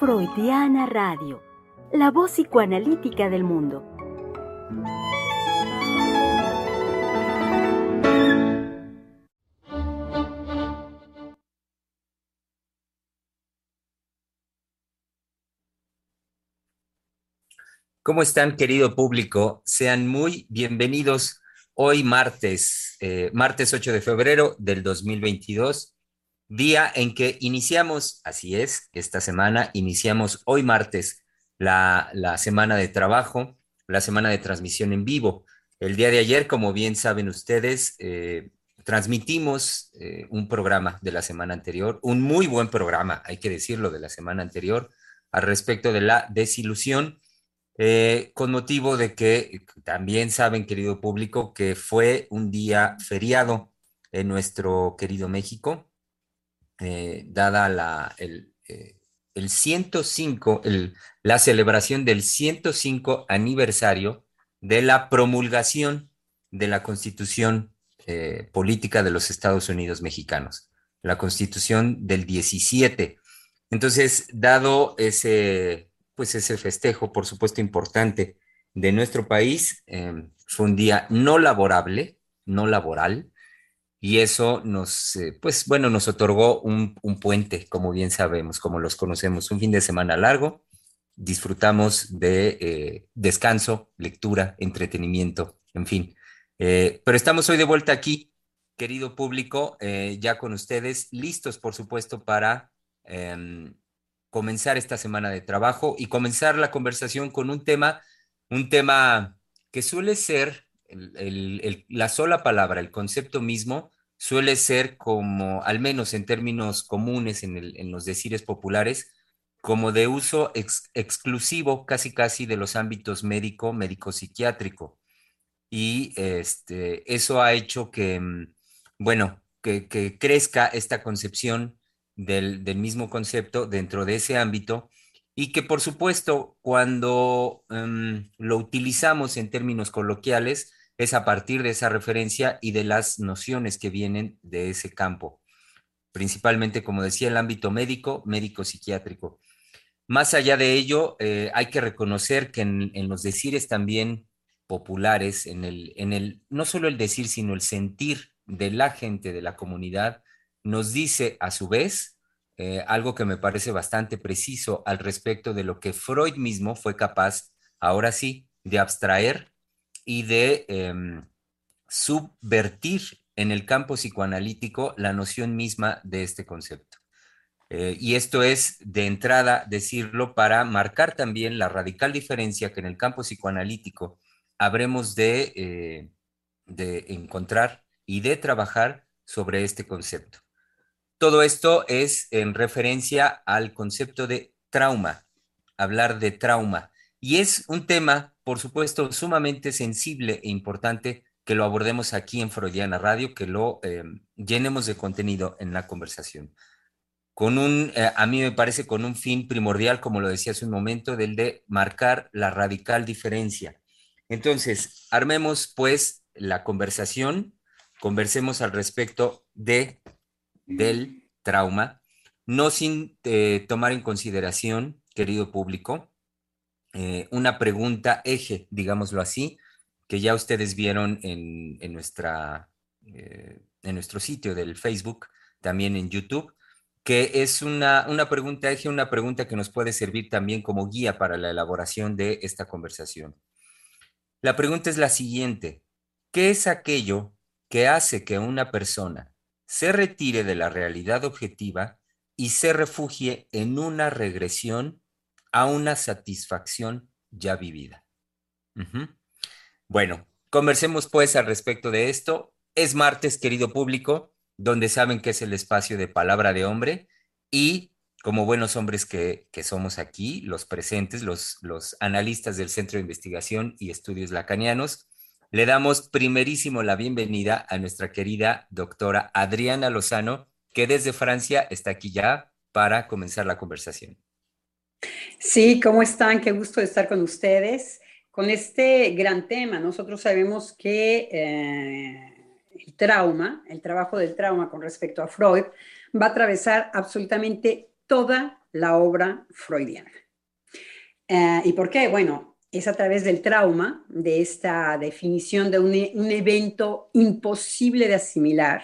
Freudiana Radio, la voz psicoanalítica del mundo. ¿Cómo están, querido público? Sean muy bienvenidos hoy martes 8 de febrero del 2022, día en que iniciamos, así es, esta semana, iniciamos hoy martes la semana de trabajo, la semana de transmisión en vivo. El día de ayer, como bien saben ustedes, transmitimos un programa de la semana anterior, un muy buen programa, hay que decirlo, de la semana anterior, al respecto de la desilusión. Con motivo de que también saben, querido público, que fue un día feriado en nuestro querido México, dada el 105, la celebración del 105 aniversario de la promulgación de la Constitución Política de los Estados Unidos Mexicanos, la Constitución del 17. Entonces, dado ese festejo, por supuesto, importante de nuestro país, fue un día no laborable, no laboral, y eso nos otorgó un puente, como bien sabemos, como los conocemos, un fin de semana largo. Disfrutamos de descanso, lectura, entretenimiento, en fin. Pero estamos hoy de vuelta aquí, querido público, ya con ustedes, listos, por supuesto, para comenzar esta semana de trabajo y comenzar la conversación con un tema que suele ser la sola palabra, el concepto mismo, suele ser como, al menos en términos comunes en los decires populares, como de uso exclusivo casi casi de los ámbitos médico-psiquiátrico. Y eso ha hecho que, que crezca esta concepción del mismo concepto dentro de ese ámbito y que por supuesto cuando lo utilizamos en términos coloquiales es a partir de esa referencia y de las nociones que vienen de ese campo, principalmente, como decía, el ámbito médico-psiquiátrico. Más allá de ello, hay que reconocer que en los decires también populares, no solo el decir, sino el sentir de la gente, de la comunidad, nos dice a su vez algo que me parece bastante preciso al respecto de lo que Freud mismo fue capaz, ahora sí, de abstraer y de subvertir en el campo psicoanalítico la noción misma de este concepto. Y esto es de entrada decirlo para marcar también la radical diferencia que en el campo psicoanalítico habremos de encontrar y de trabajar sobre este concepto. Todo esto es en referencia al concepto de trauma, hablar de trauma. Y es un tema, por supuesto, sumamente sensible e importante que lo abordemos aquí en Freudiana Radio, que lo llenemos de contenido en la conversación a mí me parece con un fin primordial, como lo decía hace un momento, del de marcar la radical diferencia. Entonces, armemos pues la conversación, conversemos al respecto del trauma, no sin tomar en consideración, querido público, una pregunta eje, digámoslo así, que ya ustedes vieron en nuestro sitio del Facebook, también en YouTube, que es una pregunta eje, una pregunta que nos puede servir también como guía para la elaboración de esta conversación. La pregunta es la siguiente: ¿qué es aquello que hace que una persona se retire de la realidad objetiva y se refugie en una regresión a una satisfacción ya vivida? Ujú. Bueno, conversemos pues al respecto de esto. Es martes, querido público, donde saben que es el espacio de palabra de hombre y como buenos hombres que somos aquí, los presentes, los analistas del Centro de Investigación y Estudios Lacanianos, le damos primerísimo la bienvenida a nuestra querida doctora Adriana Lozano, que desde Francia está aquí ya para comenzar la conversación. Sí, ¿cómo están? Qué gusto de estar con ustedes. Con este gran tema, nosotros sabemos que el trauma, el trabajo del trauma con respecto a Freud, va a atravesar absolutamente toda la obra freudiana. ¿Y por qué? Bueno, es a través del trauma, de esta definición de un evento imposible de asimilar,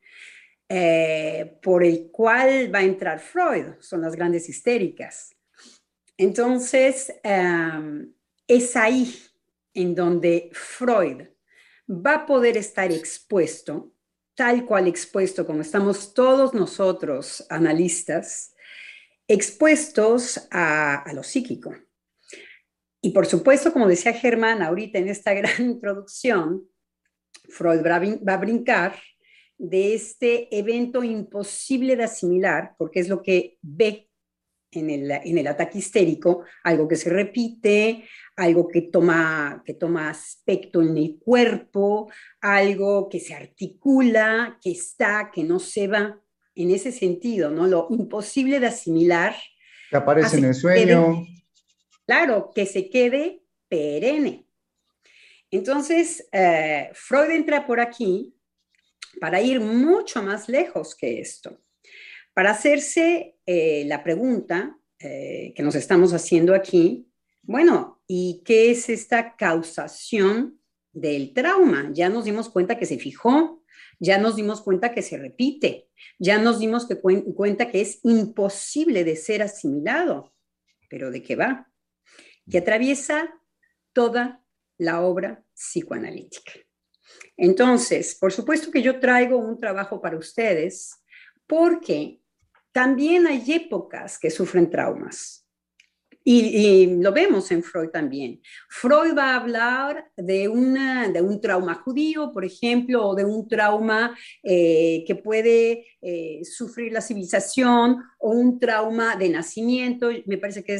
por el cual va a entrar Freud, son las grandes histéricas. Entonces, es ahí en donde Freud va a poder estar expuesto, tal cual expuesto como estamos todos nosotros, analistas, expuestos a lo psíquico. Y por supuesto, como decía Germán ahorita en esta gran introducción, Freud va a brincar de este evento imposible de asimilar, porque es lo que ve en el ataque histérico, algo que se repite, algo que toma aspecto en el cuerpo, algo que se articula, que está, que no se va. En ese sentido, ¿no? Lo imposible de asimilar. Que aparece en el sueño. Claro, que se quede perenne. Entonces, Freud entra por aquí para ir mucho más lejos que esto, para hacerse la pregunta que nos estamos haciendo aquí, bueno, ¿y qué es esta causación del trauma? Ya nos dimos cuenta que se fijó, ya nos dimos cuenta que se repite, ya nos dimos cuenta que es imposible de ser asimilado, pero ¿de qué va? Que atraviesa toda la obra psicoanalítica. Entonces, por supuesto que yo traigo un trabajo para ustedes, porque también hay épocas que sufren traumas. Y lo vemos en Freud también. Freud va a hablar de un trauma judío, por ejemplo, o de un trauma que puede sufrir la civilización, o un trauma de nacimiento. Me parece que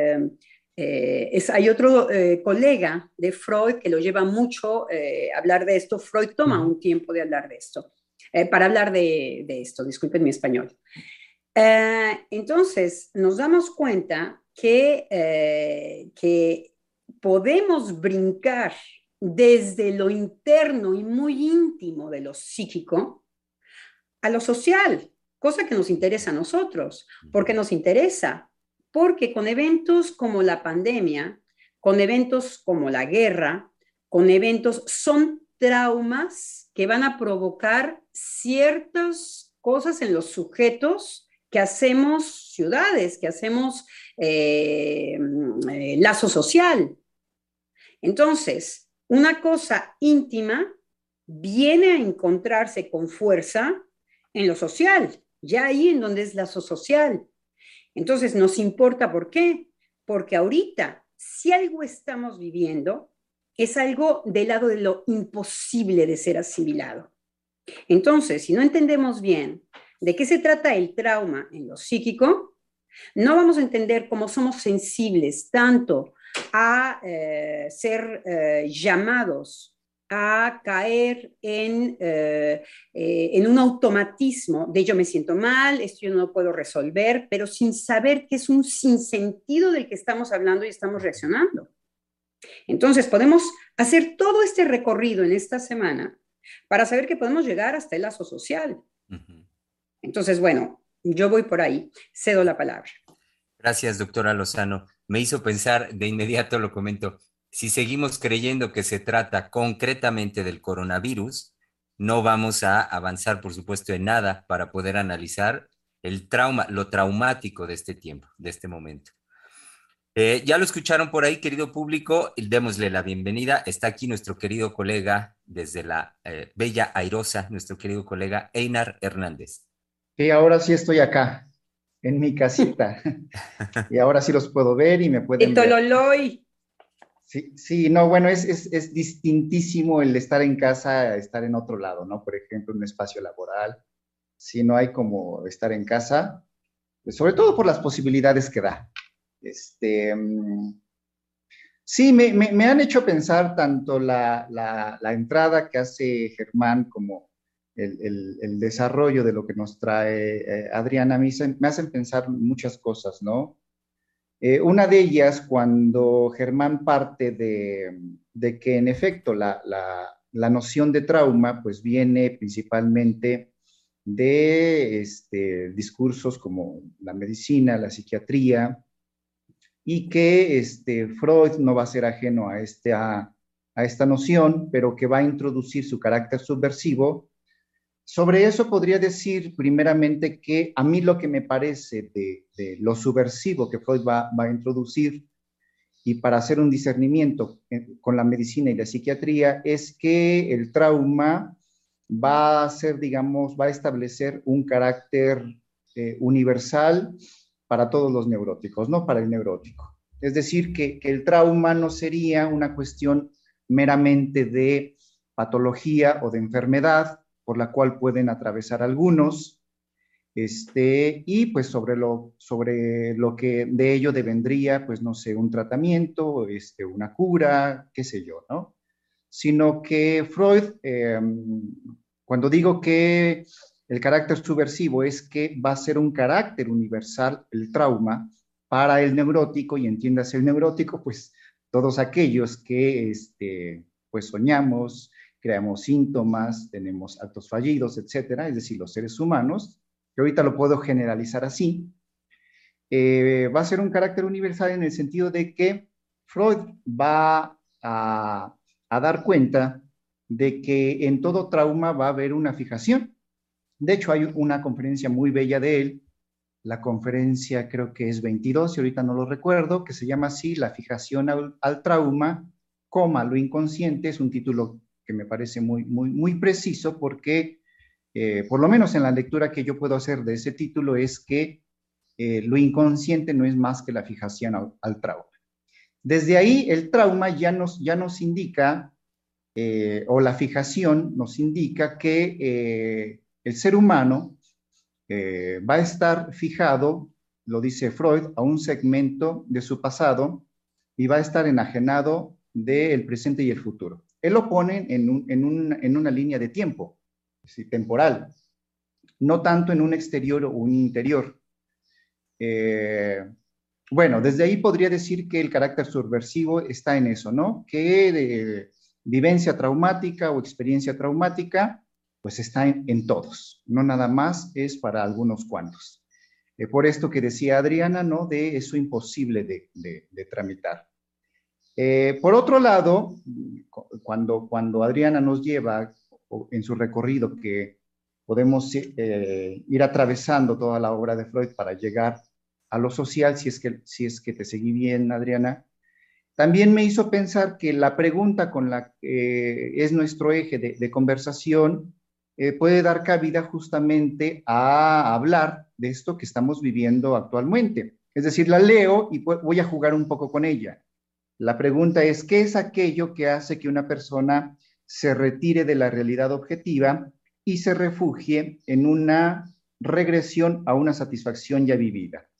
hay otro colega de Freud que lo lleva mucho a hablar de esto. Freud toma un tiempo de hablar de esto, para hablar de esto, disculpen mi español. Entonces, nos damos cuenta que podemos brincar desde lo interno y muy íntimo de lo psíquico a lo social, cosa que nos interesa a nosotros. ¿Por qué nos interesa? Porque con eventos como la pandemia, con eventos como la guerra, con eventos, son traumas que van a provocar ciertas cosas en los sujetos que hacemos ciudades, que hacemos lazo social. Entonces, una cosa íntima viene a encontrarse con fuerza en lo social, ya ahí en donde es lazo social. Entonces, nos importa, ¿por qué? Porque ahorita, si algo estamos viviendo, es algo del lado de lo imposible de ser asimilado. Entonces, si no entendemos bien de qué se trata el trauma en lo psíquico, no vamos a entender cómo somos sensibles tanto a ser llamados a caer en un automatismo de yo me siento mal, esto yo no lo puedo resolver, pero sin saber que es un sinsentido del que estamos hablando y estamos reaccionando. Entonces, podemos hacer todo este recorrido en esta semana para saber que podemos llegar hasta el lazo social. Entonces, bueno, yo voy por ahí, cedo la palabra. Gracias, doctora Lozano. Me hizo pensar, de inmediato lo comento, si seguimos creyendo que se trata concretamente del coronavirus, no vamos a avanzar, por supuesto, en nada para poder analizar el trauma, lo traumático de este tiempo, de este momento. Ya lo escucharon por ahí, querido público, démosle la bienvenida. Está aquí nuestro querido colega desde la Bella Airosa, nuestro querido colega Einar Hernández. Sí, ahora sí estoy acá, en mi casita. Y ahora sí los puedo ver y me pueden ver. Tololoy. Sí, no, bueno, es distintísimo el estar en casa a estar en otro lado, ¿no? Por ejemplo, en un espacio laboral. Si no hay como estar en casa, sobre todo por las posibilidades que da. Sí, me han hecho pensar tanto la entrada que hace Germán como el desarrollo de lo que nos trae Adriana, me hacen pensar muchas cosas, ¿no? Una de ellas, cuando Germán parte de que en efecto la noción de trauma pues viene principalmente de discursos como la medicina, la psiquiatría, y que Freud no va a ser ajeno a esta noción, pero que va a introducir su carácter subversivo. Sobre eso podría decir primeramente que a mí lo que me parece de lo subversivo que Freud va a introducir, y para hacer un discernimiento con la medicina y la psiquiatría, es que el trauma va a ser, digamos, va a establecer un carácter universal para todos los neuróticos, no para el neurótico. Es decir, que el trauma no sería una cuestión meramente de patología o de enfermedad, por la cual pueden atravesar algunos, y pues sobre lo que de ello devendría, pues no sé, un tratamiento, una cura, qué sé yo, ¿no? Sino que Freud, cuando digo que el carácter subversivo es que va a ser un carácter universal el trauma para el neurótico, y entiéndase el neurótico, pues todos aquellos que pues soñamos, creamos síntomas, tenemos actos fallidos, etcétera, es decir, los seres humanos, que ahorita lo puedo generalizar así, va a ser un carácter universal en el sentido de que Freud va a dar cuenta de que en todo trauma va a haber una fijación. De hecho, hay una conferencia muy bella de él, la conferencia creo que es 22, y ahorita no lo recuerdo, que se llama así, La fijación al trauma, lo inconsciente. Es un título que me parece muy preciso, porque por lo menos en la lectura que yo puedo hacer de ese título es que lo inconsciente no es más que la fijación al trauma. Desde ahí el trauma ya nos indica, o la fijación nos indica que el ser humano va a estar fijado, lo dice Freud, a un segmento de su pasado, y va a estar enajenado del presente y el futuro. Él lo pone en una línea de tiempo, temporal, no tanto en un exterior o un interior. Bueno, desde ahí podría decir que el carácter subversivo está en eso, ¿no? Que vivencia traumática o experiencia traumática, pues está en todos, no nada más es para algunos cuantos. Por esto que decía Adriana, ¿no? De eso imposible de tramitar. Por otro lado, cuando Adriana nos lleva en su recorrido, que podemos ir atravesando toda la obra de Freud para llegar a lo social, si es que te seguí bien, Adriana, también me hizo pensar que la pregunta con la que es nuestro eje de conversación puede dar cabida justamente a hablar de esto que estamos viviendo actualmente. Es decir, la leo y voy a jugar un poco con ella. La pregunta es, ¿qué es aquello que hace que una persona se retire de la realidad objetiva y se refugie en una regresión a una satisfacción ya vivida?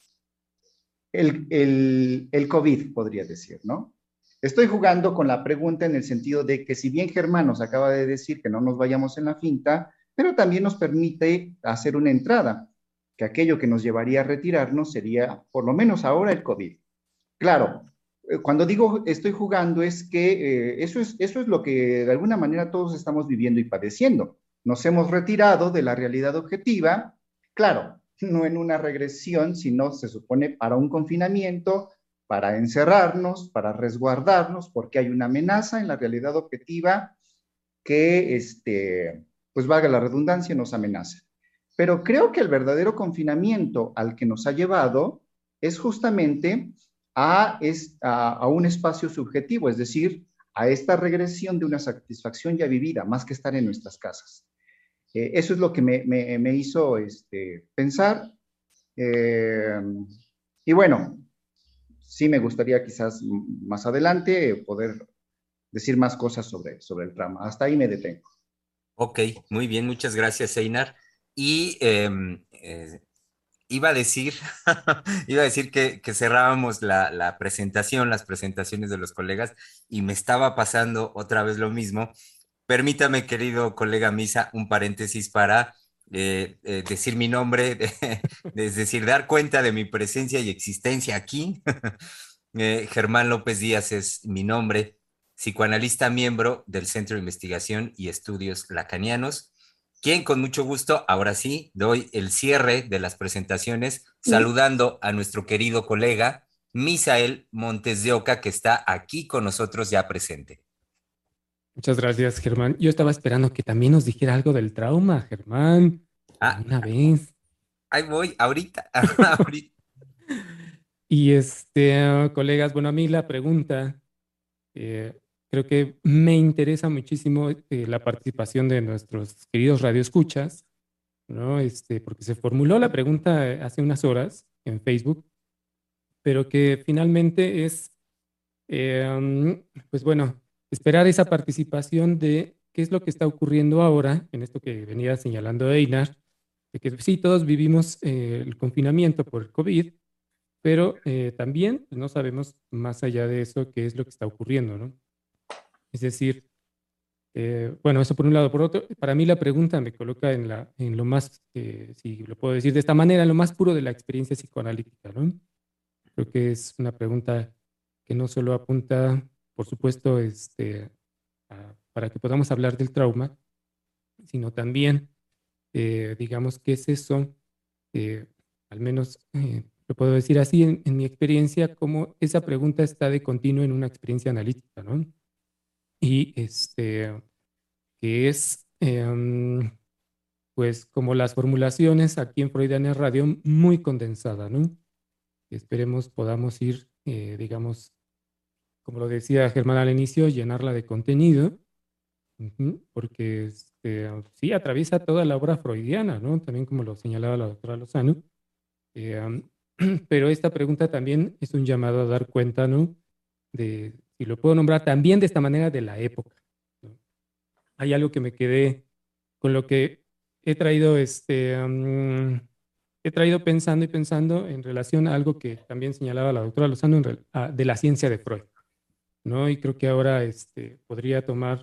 El COVID, podría decir, ¿no? Estoy jugando con la pregunta en el sentido de que, si bien Germán nos acaba de decir que no nos vayamos en la finta, pero también nos permite hacer una entrada, que aquello que nos llevaría a retirarnos sería, por lo menos ahora, el COVID. Claro, cuando digo estoy jugando, es que eso es lo que de alguna manera todos estamos viviendo y padeciendo. Nos hemos retirado de la realidad objetiva, claro, no en una regresión, sino se supone para un confinamiento, para encerrarnos, para resguardarnos, porque hay una amenaza en la realidad objetiva que, pues valga la redundancia, nos amenaza. Pero creo que el verdadero confinamiento al que nos ha llevado es justamente a un espacio subjetivo, es decir, a esta regresión de una satisfacción ya vivida, más que estar en nuestras casas. Eso es lo que me hizo pensar. Y bueno, sí me gustaría quizás más adelante poder decir más cosas sobre el trauma. Hasta ahí me detengo. Ok, muy bien, muchas gracias, Einar. Y iba a decir, iba a decir que cerrábamos la presentación, las presentaciones de los colegas, y me estaba pasando otra vez lo mismo. Permítame, querido colega Misa, un paréntesis para decir mi nombre, es decir, dar cuenta de mi presencia y existencia aquí. Germán López Díaz es mi nombre, psicoanalista, miembro del Centro de Investigación y Estudios Lacanianos. quien con mucho gusto, ahora sí, doy el cierre de las presentaciones, saludando a nuestro querido colega Misael Montes de Oca, que está aquí con nosotros ya presente. Muchas gracias, Germán. Yo estaba esperando que también nos dijera algo del trauma, Germán. Ah, Una vez. ahí voy, ahorita, ahorita. Y colegas, bueno, a mí la pregunta, creo que me interesa muchísimo la participación de nuestros queridos radioescuchas, ¿no? Porque se formuló la pregunta hace unas horas en Facebook, pero que finalmente es, pues bueno, esperar esa participación de qué es lo que está ocurriendo ahora, en esto que venía señalando Einar, de que sí, todos vivimos el confinamiento por el COVID, pero también pues, no sabemos más allá de eso qué es lo que está ocurriendo, ¿no? Es decir, bueno, eso por un lado. Por otro, para mí la pregunta me coloca en lo más, si lo puedo decir de esta manera, en lo más puro de la experiencia psicoanalítica, ¿no? Creo que es una pregunta que no solo apunta, por supuesto, para que podamos hablar del trauma, sino también, digamos, qué es eso, al menos lo puedo decir así en mi experiencia, como esa pregunta está de continuo en una experiencia analítica, ¿no? Y que es, pues, como las formulaciones aquí en Freudiana Radio, muy condensada, ¿no? Esperemos podamos ir, digamos, como lo decía Germán al inicio, llenarla de contenido, porque sí atraviesa toda la obra freudiana, ¿no? También como lo señalaba la doctora Lozano. Pero esta pregunta también es un llamado a dar cuenta, ¿no? De, si lo puedo nombrar también de esta manera, de la época, ¿no? Hay algo que me quedé con lo que he traído, he traído pensando y pensando en relación a algo que también señalaba la doctora Lozano de la ciencia de Freud, ¿no? Y creo que ahora podría tomar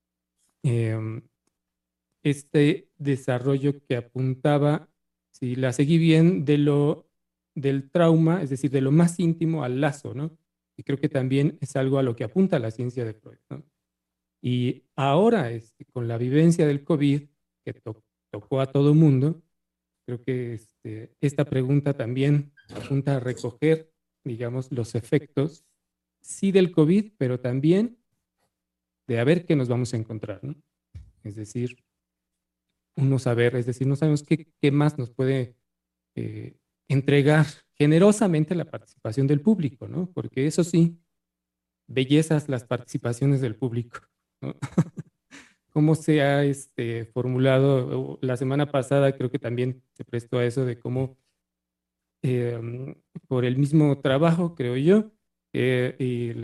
este desarrollo que apuntaba, si la seguí bien, del trauma, es decir, de lo más íntimo al lazo, ¿no? Y creo que también es algo a lo que apunta la ciencia de Freud, ¿no? Y ahora, con la vivencia del COVID, que tocó a todo mundo, creo que esta pregunta también apunta a recoger, digamos, los efectos, sí del COVID, pero también de a ver qué nos vamos a encontrar, ¿no? Es decir, uno saber, es decir, no sabemos qué más nos puede entregar generosamente la participación del público, ¿no? Porque eso sí, bellezas las participaciones del público, ¿no? Cómo se ha formulado, la semana pasada creo que también se prestó a eso de cómo por el mismo trabajo, creo yo, y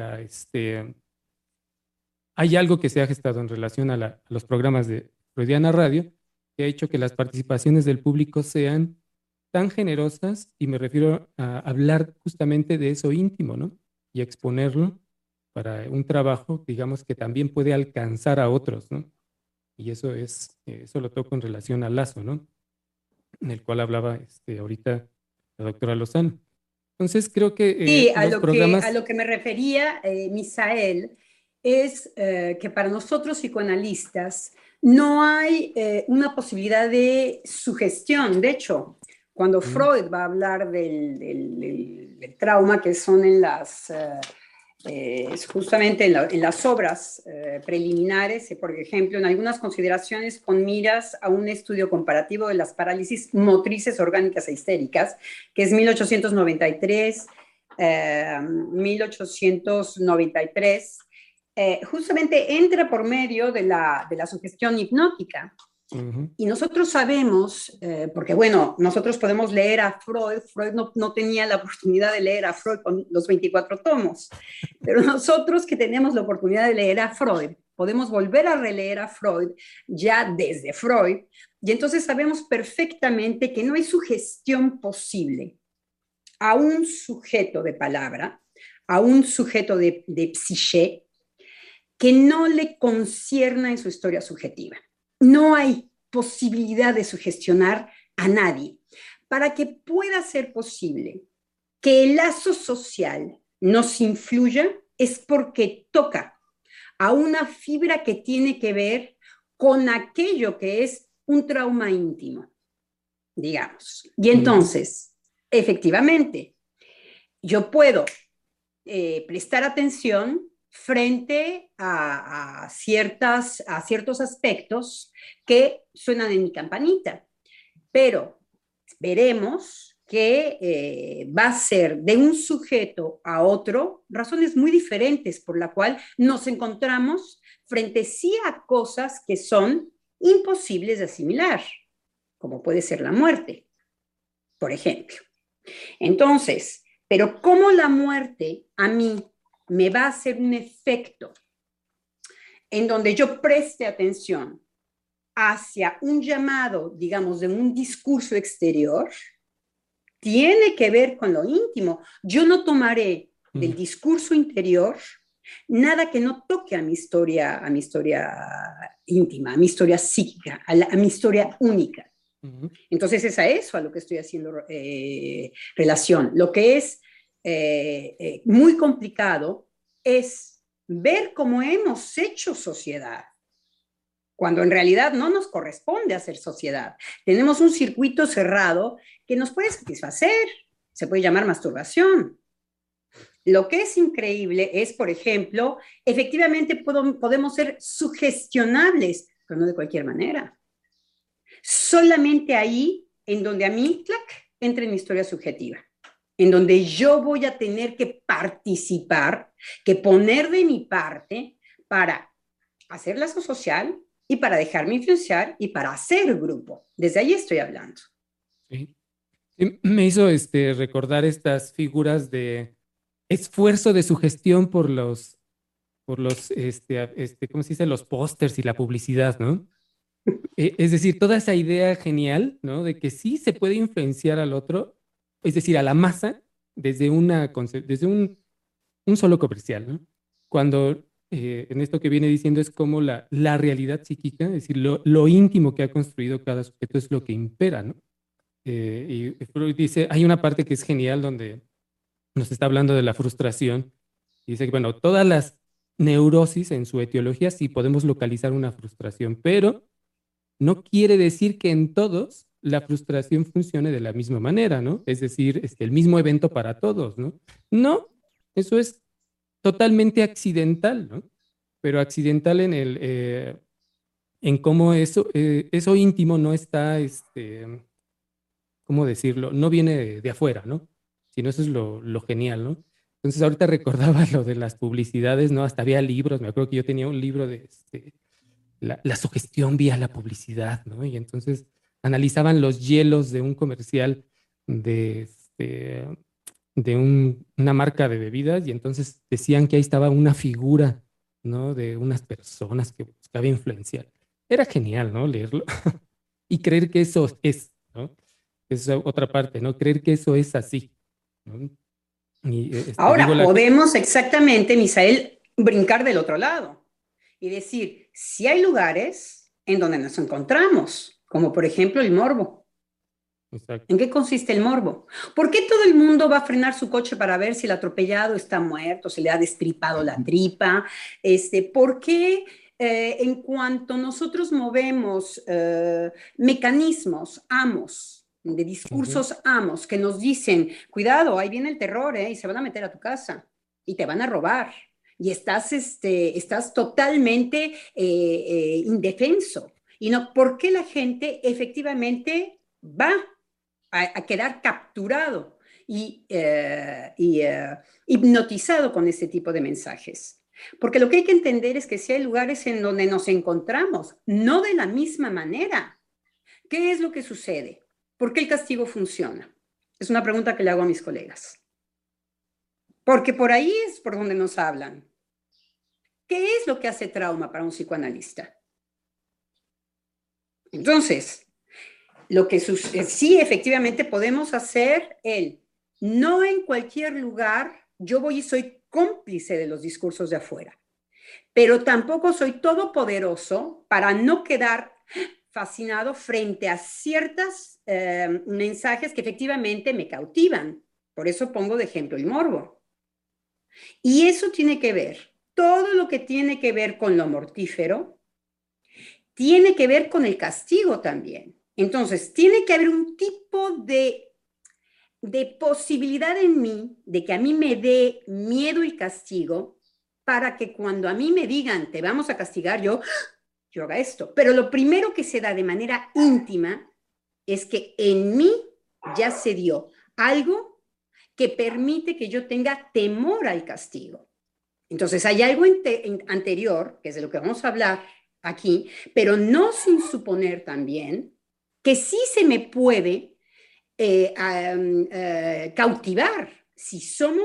hay algo que se ha gestado en relación a los programas de Freudiana Radio que ha hecho que las participaciones del público sean tan generosas, y me refiero a hablar justamente de eso íntimo, ¿no? Y exponerlo para un trabajo, digamos, que también puede alcanzar a otros, ¿no? Y eso lo toco en relación al lazo, ¿no? En el cual hablaba ahorita la doctora Lozano. Entonces creo que Sí, los programas... a lo que me refería, Misael, es que para nosotros psicoanalistas no hay una posibilidad de sugestión. De hecho, cuando Freud va a hablar del trauma, que son justamente en las obras preliminares, por ejemplo, en algunas consideraciones con miras a un estudio comparativo de las parálisis motrices orgánicas e histéricas, que es 1893, 1893, justamente entra por medio de la sugestión hipnótica. Y nosotros sabemos, porque bueno, nosotros podemos leer a Freud. Freud no tenía la oportunidad de leer a Freud con los 24 tomos, pero nosotros que tenemos la oportunidad de leer a Freud, podemos volver a releer a Freud ya desde Freud, y entonces sabemos perfectamente que no hay sugestión posible a un sujeto de palabra, a un sujeto de psiché, que no le concierna en su historia subjetiva. No hay posibilidad de sugestionar a nadie. Para que pueda ser posible que el lazo social nos influya, es porque toca a una fibra que tiene que ver con aquello que es un trauma íntimo, digamos. Y entonces, efectivamente, yo puedo prestar atención frente a ciertos aspectos que suenan en mi campanita, pero veremos que va a ser de un sujeto a otro razones muy diferentes por la cual nos encontramos frente sí a cosas que son imposibles de asimilar, como puede ser la muerte, por ejemplo. Entonces, pero ¿cómo la muerte a mí me va a hacer un efecto en donde yo preste atención hacia un llamado, digamos, de un discurso exterior? Tiene que ver con lo íntimo. Yo no tomaré del discurso interior nada que no toque a mi historia íntima, a mi historia psíquica, a mi historia única. Entonces es a eso a lo que estoy haciendo relación. Lo que es muy complicado es ver cómo hemos hecho sociedad, cuando en realidad no nos corresponde hacer sociedad. Tenemos un circuito cerrado que nos puede satisfacer, se puede llamar masturbación. Lo que es increíble es, por ejemplo, efectivamente podemos ser sugestionables, pero no de cualquier manera. Solamente ahí en donde a mí, clac, entra en mi historia subjetiva, en donde yo voy a tener que participar, que poner de mi parte para hacer lazo social y para dejarme influenciar y para hacer grupo. Desde ahí estoy hablando. Sí. Sí, me hizo recordar estas figuras de esfuerzo de sugestión por los ¿cómo se dice? Los pósters y la publicidad, ¿no? Es decir, toda esa idea genial, ¿no? De que sí se puede influenciar al otro, es decir, a la masa, desde un solo comercial, ¿no? Cuando en esto que viene diciendo es como la realidad psíquica, es decir, lo íntimo que ha construido cada sujeto es lo que impera, ¿no? Y Freud dice, hay una parte que es genial donde nos está hablando de la frustración. Y dice que, bueno, todas las neurosis en su etiología sí podemos localizar una frustración, pero no quiere decir que en todos la frustración funcione de la misma manera, ¿no? Es decir, el mismo evento para todos, ¿no? No, eso es totalmente accidental, ¿no? Pero accidental en cómo eso íntimo no está, ¿cómo decirlo? No viene de afuera, ¿no? Sino eso es lo genial, ¿no? Entonces ahorita recordaba lo de las publicidades, ¿no? Hasta había libros, me acuerdo que yo tenía un libro de la sugestión vía la publicidad, ¿no? Y entonces analizaban los hielos de un comercial de, una marca de bebidas y entonces decían que ahí estaba una figura, ¿no? De unas personas que buscaba influenciar. Era genial, ¿no? Leerlo y creer que eso es, ¿no? Esa es otra parte, ¿no? Creer que eso es así, ¿no? Y, Ahora, podemos exactamente, Misael, brincar del otro lado y decir, si hay lugares en donde nos encontramos, como por ejemplo el morbo. Exacto. ¿En qué consiste el morbo? ¿Por qué todo el mundo va a frenar su coche para ver si el atropellado está muerto, se le ha destripado la tripa? ¿Por qué en cuanto nosotros movemos mecanismos, de discursos amos, que nos dicen, cuidado, ahí viene el terror, y se van a meter a tu casa y te van a robar? Y estás totalmente indefenso. Y no, ¿por qué la gente efectivamente va a quedar capturado y hipnotizado con este tipo de mensajes? Porque lo que hay que entender es que si hay lugares en donde nos encontramos, no de la misma manera, ¿qué es lo que sucede? ¿Por qué el castigo funciona? Es una pregunta que le hago a mis colegas. Porque por ahí es por donde nos hablan. ¿Qué es lo que hace trauma para un psicoanalista? Entonces, lo que sí, efectivamente podemos hacer no en cualquier lugar yo voy y soy cómplice de los discursos de afuera, pero tampoco soy todopoderoso para no quedar fascinado frente a ciertos mensajes que efectivamente me cautivan. Por eso pongo de ejemplo el morbo. Y eso tiene que ver, todo lo que tiene que ver con lo mortífero, tiene que ver con el castigo también. Entonces, tiene que haber un tipo de posibilidad en mí de que a mí me dé miedo el castigo para que cuando a mí me digan, te vamos a castigar, yo haga esto. Pero lo primero que se da de manera íntima es que en mí ya se dio algo que permite que yo tenga temor al castigo. Entonces, hay algo anterior, que es de lo que vamos a hablar aquí, pero no sin suponer también que sí se me puede cautivar si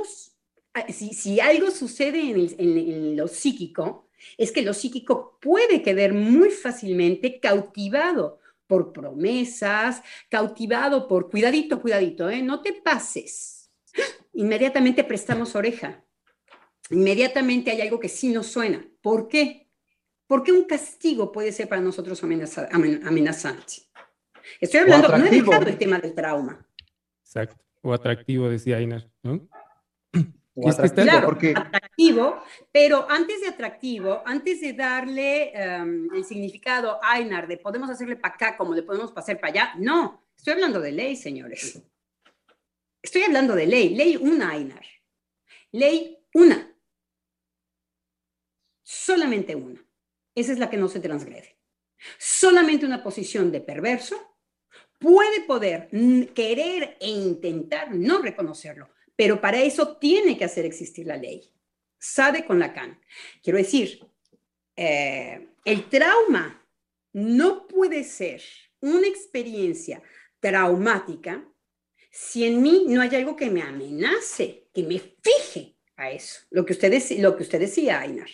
algo sucede en lo psíquico, es que lo psíquico puede quedar muy fácilmente cautivado por promesas, cautivado por cuidadito, no te pases. Inmediatamente prestamos oreja. Inmediatamente hay algo que sí nos suena. ¿Por qué? Porque un castigo puede ser para nosotros amenazante. Estoy hablando, no he dejado el tema del trauma. Exacto. O atractivo, decía Einar, ¿no? O atractivo, claro, porque... atractivo, pero antes de atractivo, antes de darle el significado a Einar de podemos hacerle para acá como le podemos hacer para allá, no, estoy hablando de ley, señores. Estoy hablando de ley una, Einar. Ley una. Solamente una. Esa es la que no se transgrede. Solamente una posición de perverso puede poder querer e intentar no reconocerlo, pero para eso tiene que hacer existir la ley. Sade con Lacan. Quiero decir, el trauma no puede ser una experiencia traumática si en mí no hay algo que me amenace, que me fije a eso, lo que usted decía, Einar.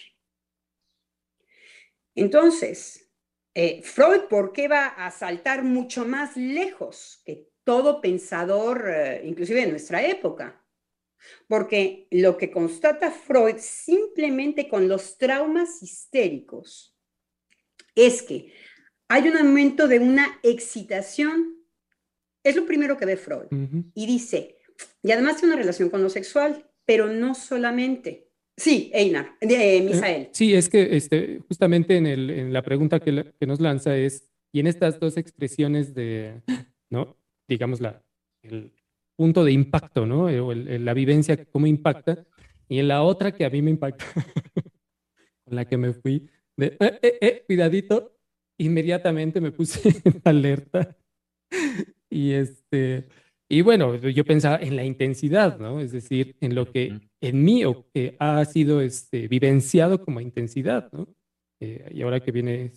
Entonces, Freud, ¿por qué va a saltar mucho más lejos que todo pensador, inclusive en nuestra época? Porque lo que constata Freud simplemente con los traumas histéricos es que hay un aumento de una excitación. Es lo primero que ve Freud. Y dice, y además tiene una relación con lo sexual, pero no solamente. Sí, Einar, Misael. Sí, es que justamente en la pregunta que nos lanza es, y en estas dos expresiones de, ¿no? Digamos, el punto de impacto, ¿no? O la vivencia, cómo impacta, y en la otra que a mí me impacta, con la que me fui, cuidadito, inmediatamente me puse en alerta. Y bueno, yo pensaba en la intensidad, ¿no? Es decir, en lo que en mí ha sido vivenciado como intensidad, ¿no? Y ahora que viene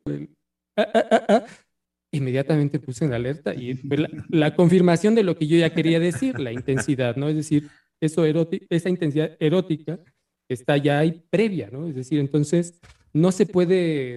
inmediatamente puse en alerta y fue la confirmación de lo que yo ya quería decir, la intensidad, ¿no? Es decir, esa intensidad erótica está ya ahí previa, ¿no? Es decir, entonces no se puede,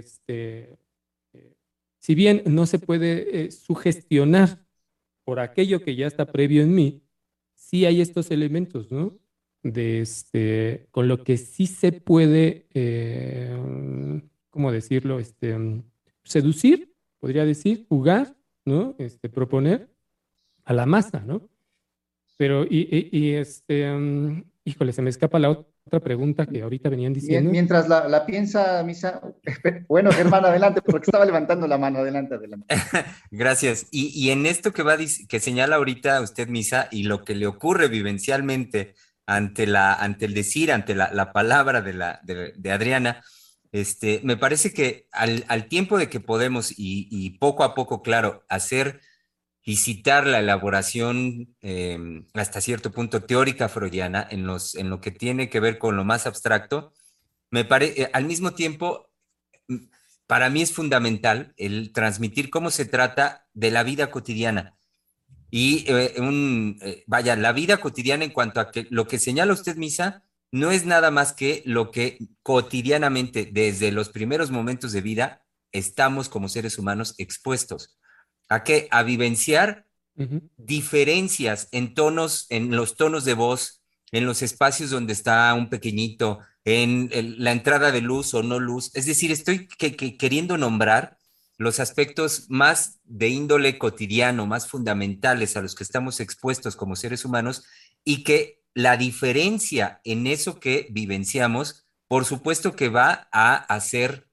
si bien no se puede sugestionar por aquello que ya está previo en mí, sí hay estos elementos, ¿no? Con lo que sí se puede, ¿cómo decirlo? Seducir, podría decir, jugar, ¿no? Proponer a la masa, ¿no? Pero, híjole, se me escapa la otra pregunta que ahorita venían diciendo. Mientras la piensa, Misa. Bueno, Germán, adelante, porque estaba levantando la mano. Adelante. Gracias. Y en esto que señala ahorita usted, Misa, y lo que le ocurre vivencialmente ante el decir, ante la palabra de Adriana, me parece que al tiempo de que podemos y poco a poco, claro, hacer y citar la elaboración hasta cierto punto teórica freudiana en lo que tiene que ver con lo más abstracto, al mismo tiempo, para mí es fundamental el transmitir cómo se trata de la vida cotidiana. Y vaya, la vida cotidiana en cuanto a que lo que señala usted, Misa, no es nada más que lo que cotidianamente, desde los primeros momentos de vida, estamos como seres humanos expuestos. ¿A qué? A vivenciar diferencias en los tonos de voz, en los espacios donde está un pequeñito, en la entrada de luz o no luz. Es decir, estoy queriendo nombrar los aspectos más de índole cotidiano, más fundamentales a los que estamos expuestos como seres humanos y que la diferencia en eso que vivenciamos, por supuesto que va a hacer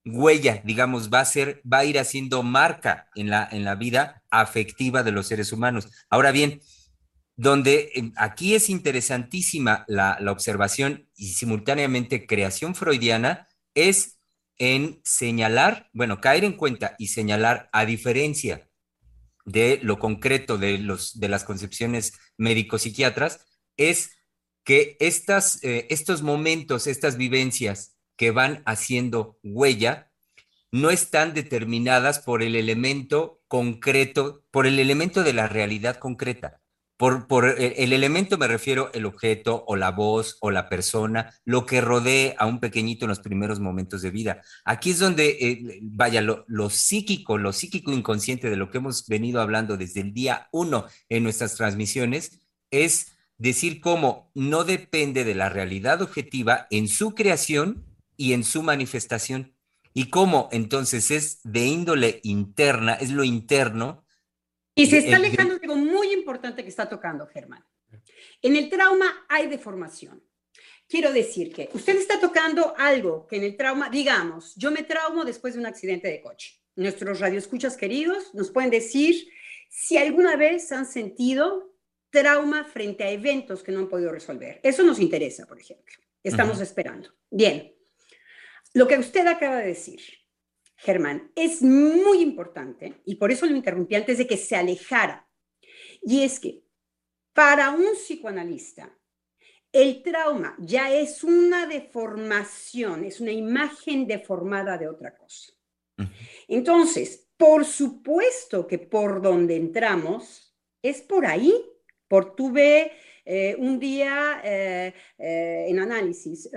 huella, digamos, va a ir haciendo marca en la vida afectiva de los seres humanos. Ahora bien, donde aquí es interesantísima la observación y simultáneamente creación freudiana es en señalar, bueno, caer en cuenta y señalar, a diferencia de lo concreto de las concepciones médico-psiquiatras, es que estos momentos, estas vivencias que van haciendo huella, no están determinadas por el elemento concreto, por el elemento de la realidad concreta. Por el elemento me refiero el objeto o la voz o la persona, lo que rodee a un pequeñito en los primeros momentos de vida. Aquí es donde, vaya, lo psíquico inconsciente de lo que hemos venido hablando desde el día uno en nuestras transmisiones, es decir cómo no depende de la realidad objetiva en su creación y en su manifestación. Y cómo entonces es de índole interna, es lo interno. Y se está alejando de algo muy importante que está tocando, Germán. En el trauma hay deformación. Quiero decir que usted está tocando algo que en el trauma, digamos, yo me traumo después de un accidente de coche. Nuestros radioescuchas queridos nos pueden decir si alguna vez han sentido trauma frente a eventos que no han podido resolver. Eso nos interesa, por ejemplo. Estamos esperando. Bien. Lo que usted acaba de decir, Germán, es muy importante y por eso lo interrumpí antes de que se alejara. Y es que para un psicoanalista, el trauma ya es una deformación, es una imagen deformada de otra cosa. Entonces, por supuesto que por donde entramos es por ahí, tuve un día en análisis,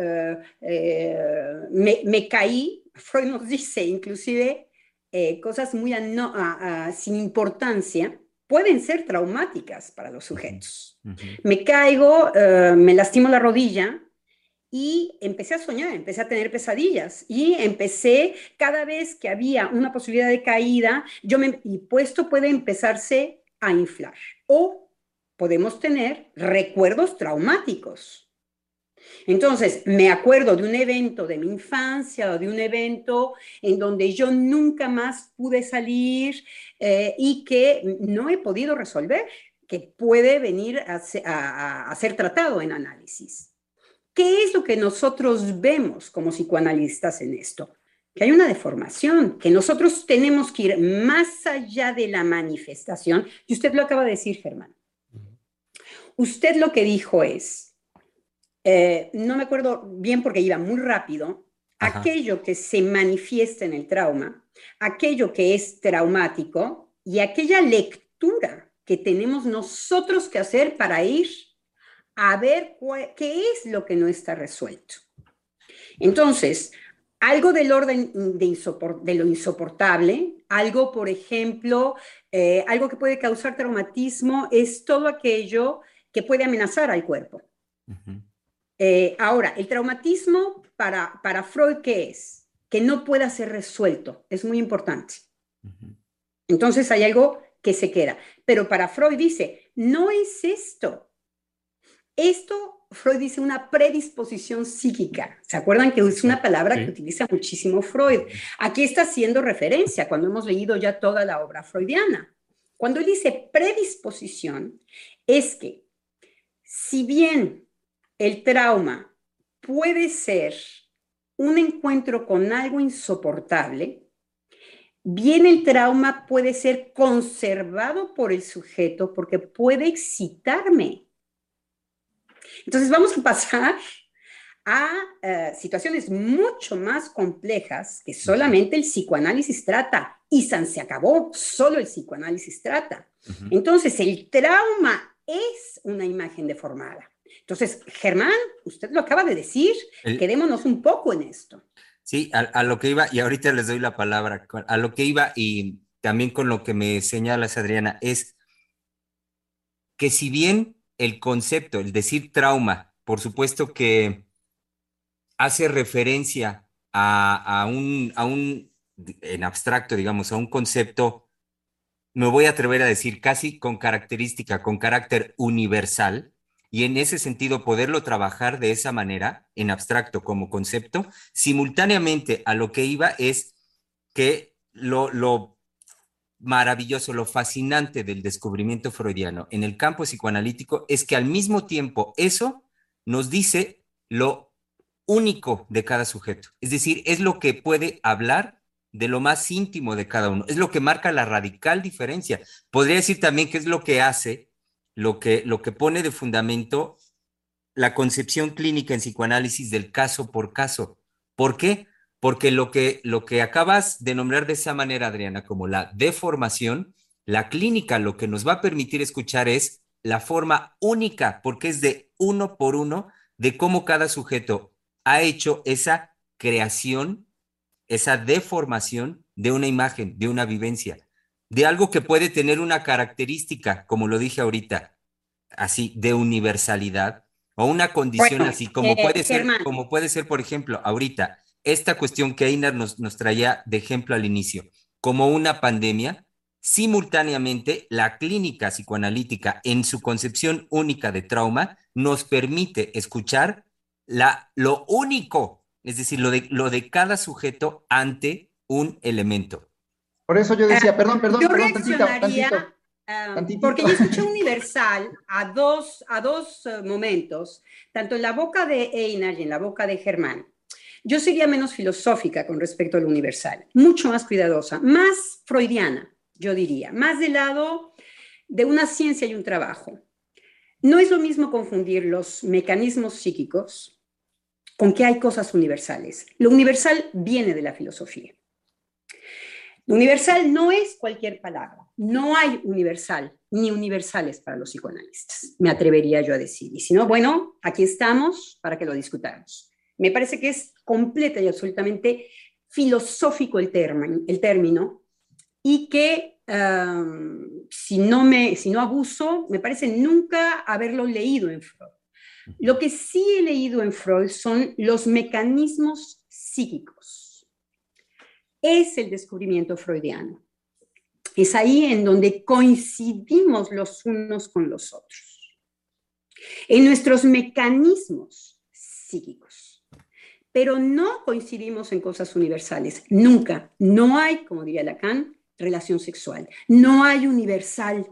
me caí, Freud nos dice inclusive cosas muy sin importancia, pueden ser traumáticas para los sujetos. Me caigo, me lastimo la rodilla y empecé a soñar, empecé a tener pesadillas y empecé, cada vez que había una posibilidad de caída, y puesto puede empezarse a inflar o podemos tener recuerdos traumáticos. Entonces, me acuerdo de un evento de mi infancia o de un evento en donde yo nunca más pude salir y que no he podido resolver, que puede venir a ser tratado en análisis. ¿Qué es lo que nosotros vemos como psicoanalistas en esto? Que hay una deformación, que nosotros tenemos que ir más allá de la manifestación, y usted lo acaba de decir, Germán. Usted lo que dijo es, no me acuerdo bien porque iba muy rápido, aquello que se manifiesta en el trauma, aquello que es traumático y aquella lectura que tenemos nosotros que hacer para ir a ver qué es lo que no está resuelto. Entonces, algo del orden de lo insoportable, algo, por ejemplo, algo que puede causar traumatismo es todo aquello que puede amenazar al cuerpo. Ahora, el traumatismo para Freud, ¿qué es? Que no pueda ser resuelto, es muy importante. Entonces hay algo que se queda. Pero para Freud dice, no es esto. Esto, Freud dice, una predisposición psíquica. ¿Se acuerdan que es una palabra que utiliza muchísimo Freud? Aquí está haciendo referencia cuando hemos leído ya toda la obra freudiana. Cuando él dice predisposición, es que si bien el trauma puede ser un encuentro con algo insoportable, bien el trauma puede ser conservado por el sujeto porque puede excitarme. Entonces vamos a pasar a situaciones mucho más complejas que solamente el psicoanálisis trata. Y se acabó, solo el psicoanálisis trata. Entonces el trauma es una imagen deformada. Entonces, Germán, usted lo acaba de decir, quedémonos un poco en esto. Sí, a lo que iba, y ahorita les doy la palabra, a lo que iba y también con lo que me señalas, Adriana, es que si bien el concepto, el decir trauma, por supuesto que hace referencia a un, en abstracto, digamos, a un concepto, me voy a atrever a decir casi con característica, con carácter universal, y en ese sentido poderlo trabajar de esa manera, en abstracto como concepto, simultáneamente a lo que iba es que lo maravilloso, lo fascinante del descubrimiento freudiano en el campo psicoanalítico es que al mismo tiempo eso nos dice lo único de cada sujeto. Es decir, es lo que puede hablar de lo más íntimo de cada uno. Es lo que marca la radical diferencia. Podría decir también que es lo que hace, lo que pone de fundamento la concepción clínica en psicoanálisis del caso por caso. ¿Por qué? Porque lo que acabas de nombrar de esa manera, Adriana, como la deformación, la clínica lo que nos va a permitir escuchar es la forma única, porque es de uno por uno, de cómo cada sujeto ha hecho esa creación, esa deformación de una imagen, de una vivencia, de algo que puede tener una característica, como lo dije ahorita, así, de universalidad, o una condición Bueno, así, Germán, como puede ser, por ejemplo, ahorita, esta cuestión que Einar nos traía de ejemplo al inicio, como una pandemia, simultáneamente la clínica psicoanalítica en su concepción única de trauma nos permite escuchar lo único, es decir, lo de cada sujeto ante un elemento. Por eso yo decía, perdón, yo perdón, perdón, reaccionaría, porque tantitito. yo escuché universal a dos momentos, tanto en la boca de Einar y en la boca de Germán. Yo sería menos filosófica con respecto al universal, mucho más cuidadosa, más freudiana, yo diría, más del lado de una ciencia y un trabajo. No es lo mismo confundir los mecanismos psíquicos con que hay cosas universales. Lo universal viene de la filosofía. Lo universal no es cualquier palabra. No hay universal ni universales para los psicoanalistas, me atrevería yo a decir. Y si no, bueno, aquí estamos para que lo discutamos. Me parece que es completa y absolutamente filosófico el término y que si no abuso, me parece nunca haberlo leído en Freud. Lo que sí he leído en Freud son los mecanismos psíquicos. Es el descubrimiento freudiano. Es ahí en donde coincidimos los unos con los otros. En nuestros mecanismos psíquicos. Pero no coincidimos en cosas universales. Nunca. No hay, como diría Lacan, relación sexual. No hay universal.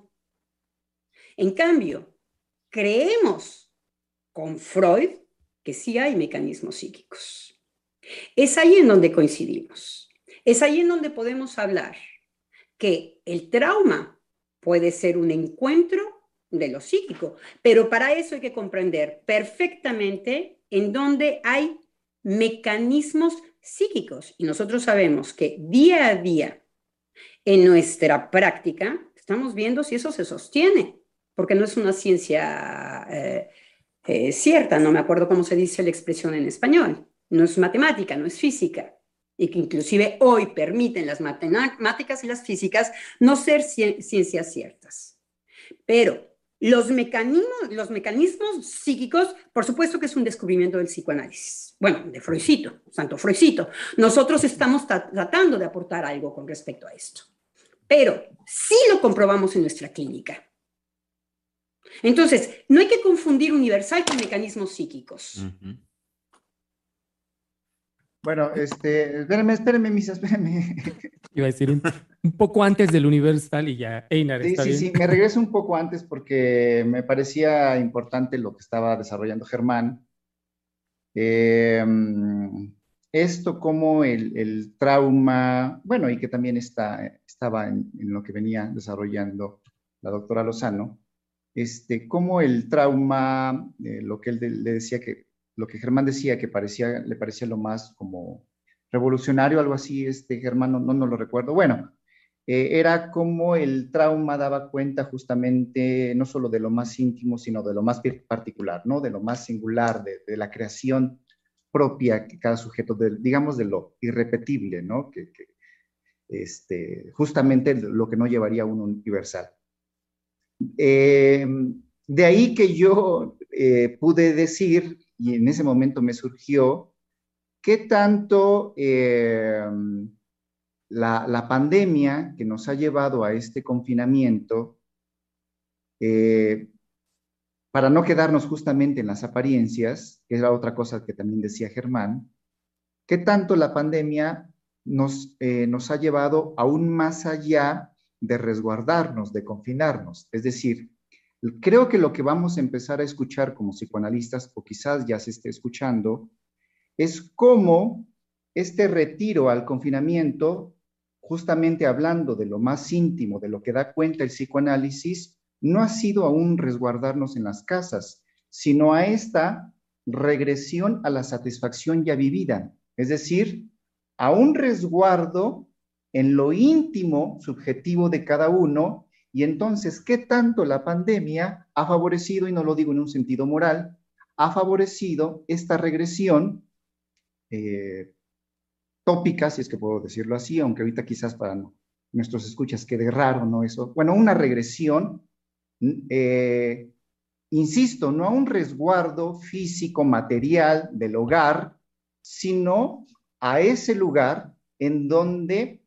En cambio, creemos con Freud que sí hay mecanismos psíquicos. Es ahí en donde coincidimos. Es ahí en donde podemos hablar que el trauma puede ser un encuentro de lo psíquico, pero para eso hay que comprender perfectamente en dónde hay mecanismos psíquicos. Y nosotros sabemos que día a día en nuestra práctica estamos viendo si eso se sostiene, porque no es una ciencia cierta, no me acuerdo cómo se dice la expresión en español, no es matemática, no es física, y que inclusive hoy permiten las matemáticas y las físicas no ser ciencias ciertas. Pero los mecanismos psíquicos, por supuesto que es un descubrimiento del psicoanálisis. Bueno, de Freudcito, Santo Freudcito. Nosotros estamos tratando de aportar algo con respecto a esto. Pero sí lo comprobamos en nuestra clínica. Entonces, no hay que confundir universal con mecanismos psíquicos. Uh-huh. Bueno, espérame, Misa, espérame. Iba a decir un poco antes del universal y ya, Einar, ¿está bien? Sí, me regreso un poco antes porque me parecía importante lo que estaba desarrollando Germán. Esto como el trauma, bueno, y que también estaba en lo que venía desarrollando la doctora Lozano, como el trauma, lo que él le decía lo que Germán decía que le parecía lo más como revolucionario, algo así, Germán, no lo recuerdo. Bueno, era como el trauma daba cuenta justamente no solo de lo más íntimo, sino de lo más particular, ¿no? De lo más singular, de la creación propia que cada sujeto, digamos, de lo irrepetible, ¿no? Justamente lo que no llevaría a un universal. De ahí que yo pude decir, y en ese momento me surgió, qué tanto la pandemia que nos ha llevado a este confinamiento para no quedarnos justamente en las apariencias, que es la otra cosa que también decía Germán, qué tanto la pandemia nos ha llevado aún más allá de resguardarnos, de confinarnos. Es decir, creo que lo que vamos a empezar a escuchar como psicoanalistas, o quizás ya se esté escuchando, es cómo este retiro al confinamiento, justamente hablando de lo más íntimo, de lo que da cuenta el psicoanálisis, no ha sido aún resguardarnos en las casas, sino a esta regresión a la satisfacción ya vivida, es decir, a un resguardo en lo íntimo, subjetivo de cada uno, y entonces, ¿qué tanto la pandemia ha favorecido, y no lo digo en un sentido moral, ha favorecido esta regresión tópica, si es que puedo decirlo así, aunque ahorita quizás para nuestros escuchas quede raro, ¿no? Eso, bueno, una regresión, eh, insisto, no a un resguardo físico, material del hogar, sino a ese lugar en donde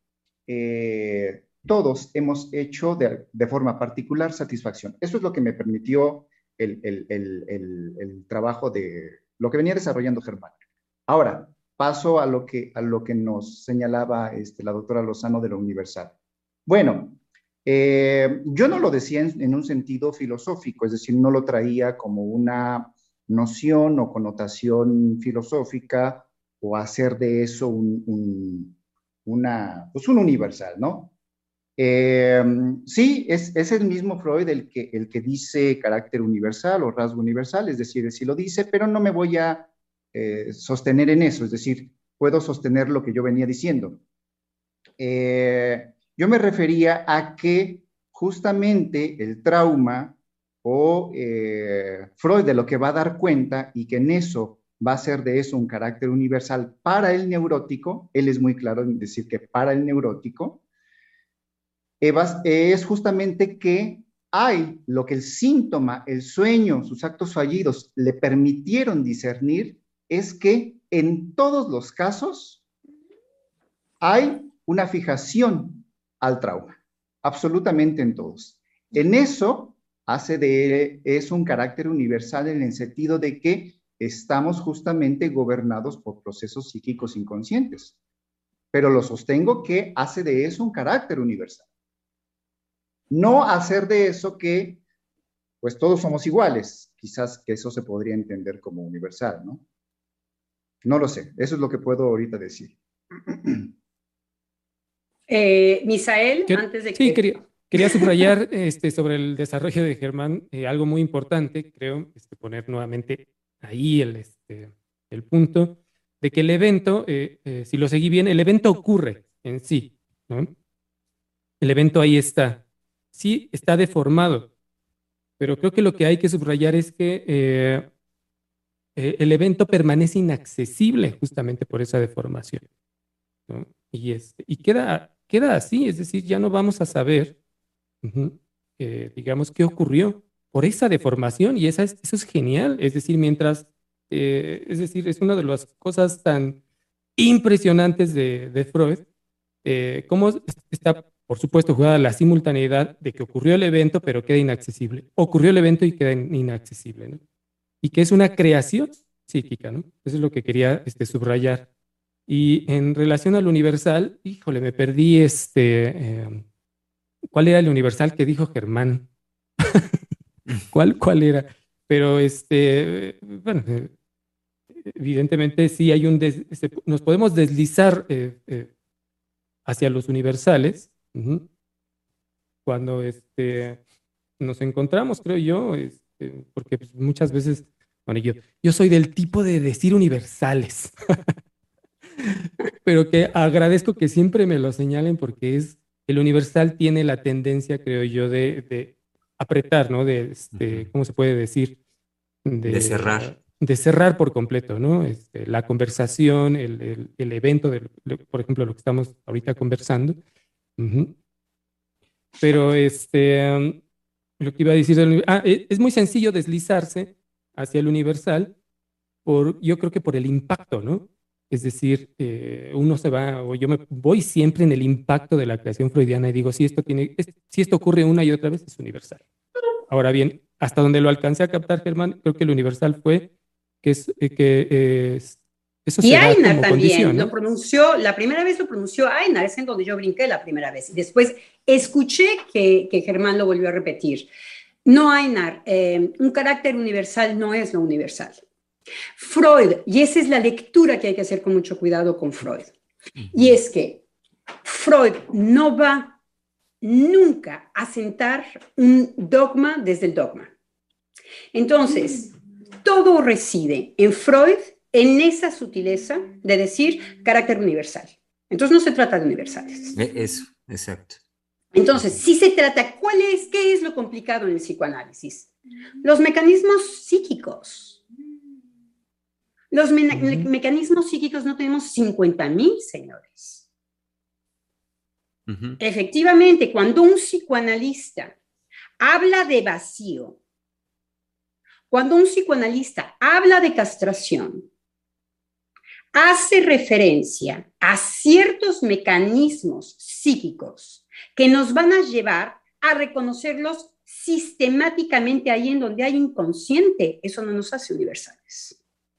todos hemos hecho de forma particular satisfacción. Eso es lo que me permitió el trabajo de lo que venía desarrollando Germán. Ahora, paso a lo que nos señalaba la doctora Lozano de lo universal. Bueno, yo no lo decía en un sentido filosófico, es decir, no lo traía como una noción o connotación filosófica o hacer de eso pues un universal, ¿no? Sí, es el mismo Freud el que dice carácter universal o rasgo universal, es decir, sí lo dice, pero no me voy a sostener en eso, es decir, puedo sostener lo que yo venía diciendo. Yo me refería a que justamente el trauma o Freud de lo que va a dar cuenta y que en eso va a ser de eso un carácter universal para el neurótico, él es muy claro en decir que para el neurótico, es justamente que hay lo que el síntoma, el sueño, sus actos fallidos le permitieron discernir, es que en todos los casos hay una fijación al trauma, absolutamente en todos. En eso es un carácter universal en el sentido de que estamos justamente gobernados por procesos psíquicos inconscientes, pero lo sostengo que hace de eso un carácter universal. No hacer de eso que, pues todos somos iguales, quizás que eso se podría entender como universal, ¿no? No lo sé, eso es lo que puedo ahorita decir. Misael, antes de que... Sí, quería subrayar sobre el desarrollo de Germán, algo muy importante, creo, poner nuevamente ahí el punto de que el evento, si lo seguí bien, el evento ocurre en sí, ¿no? El evento ahí está. Sí, está deformado, pero creo que lo que hay que subrayar es que el evento permanece inaccesible justamente por esa deformación, ¿no? Y queda así, es decir, ya no vamos a saber, digamos, qué ocurrió por esa deformación y eso es genial, es decir, es una de las cosas tan impresionantes de Freud, cómo está, por supuesto, jugada la simultaneidad de que ocurrió el evento pero queda inaccesible, ocurrió el evento y queda inaccesible, ¿no? Y que es una creación psíquica, ¿no? Eso es lo que quería subrayar. Y en relación al universal, híjole, me perdí ¿cuál era el universal que dijo Germán? ¿Cuál era? Pero bueno, evidentemente sí hay nos podemos deslizar hacia los universales cuando nos encontramos, creo yo, porque pues, muchas veces, bueno, yo soy del tipo de decir universales. Pero que agradezco que siempre me lo señalen porque el universal tiene la tendencia, creo yo, de apretar, ¿no? ¿Cómo se puede decir? De cerrar. De cerrar por completo, ¿no? La conversación, el evento, por ejemplo, lo que estamos ahorita conversando. Pero lo que iba a decir, es muy sencillo deslizarse hacia el universal yo creo que por el impacto, ¿no? Es decir, uno se va, o yo me voy siempre en el impacto de la creación freudiana y digo, si esto ocurre una y otra vez, es universal. Ahora bien, hasta donde lo alcancé a captar, Germán, creo que el universal fue eso Y se da Einar como también condición, ¿no? lo pronunció, la primera vez lo pronunció Einar, es en donde yo brinqué la primera vez. Y después escuché que Germán lo volvió a repetir. No, Einar, un carácter universal no es lo universal. Freud, y esa es la lectura que hay que hacer con mucho cuidado con Freud, y es que Freud no va nunca a sentar un dogma desde el dogma. Entonces, todo reside en Freud, en esa sutileza de decir carácter universal. Entonces, no se trata de universales. Eso, exacto. Entonces, sí se trata, ¿qué es lo complicado en el psicoanálisis? Los mecanismos psíquicos. Los mecanismos psíquicos no tenemos 50,000, señores. Efectivamente, cuando un psicoanalista habla de vacío, cuando un psicoanalista habla de castración, hace referencia a ciertos mecanismos psíquicos que nos van a llevar a reconocerlos sistemáticamente ahí en donde hay inconsciente. Eso no nos hace universales.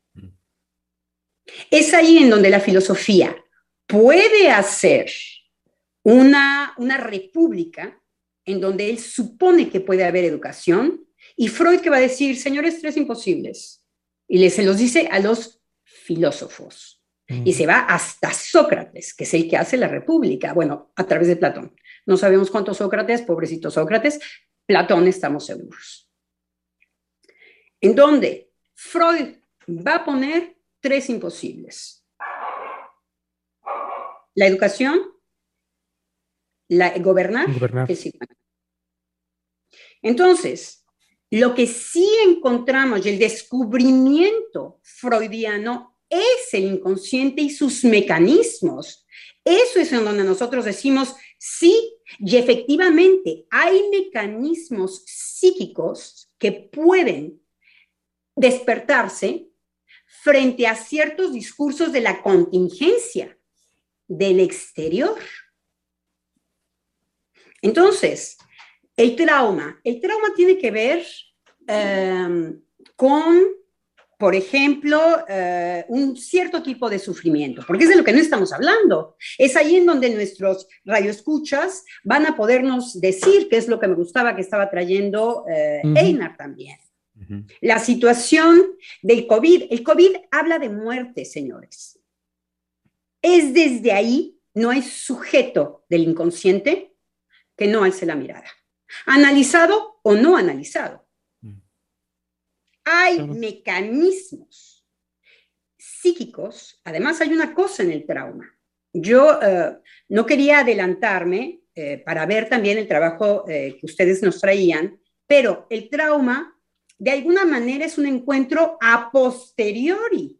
Es ahí en donde la filosofía puede hacer una república en donde él supone que puede haber educación, y Freud que va a decir, señores, 3 imposibles, y se los dice a los filósofos, y se va hasta Sócrates, que es el que hace la república, bueno, a través de Platón. No sabemos cuántos Sócrates, pobrecito Sócrates, Platón estamos seguros. En donde Freud va a poner 3 imposibles. La educación, gobernar. El psicoanálisis. Entonces, lo que sí encontramos y el descubrimiento freudiano es el inconsciente y sus mecanismos. Eso es en donde nosotros decimos, sí, y efectivamente hay mecanismos psíquicos que pueden despertarse frente a ciertos discursos de la contingencia del exterior. Entonces, el trauma tiene que ver con, por ejemplo, un cierto tipo de sufrimiento, porque es de lo que no estamos hablando. Es ahí en donde nuestros radioescuchas van a podernos decir qué es lo que me gustaba que estaba trayendo Einar también. La situación del COVID. El COVID habla de muerte, señores. Es desde ahí, no hay sujeto del inconsciente que no alce la mirada. Analizado o no analizado. Hay mecanismos psíquicos. Además, hay una cosa en el trauma. Yo no quería adelantarme para ver también el trabajo que ustedes nos traían, pero el trauma de alguna manera es un encuentro a posteriori,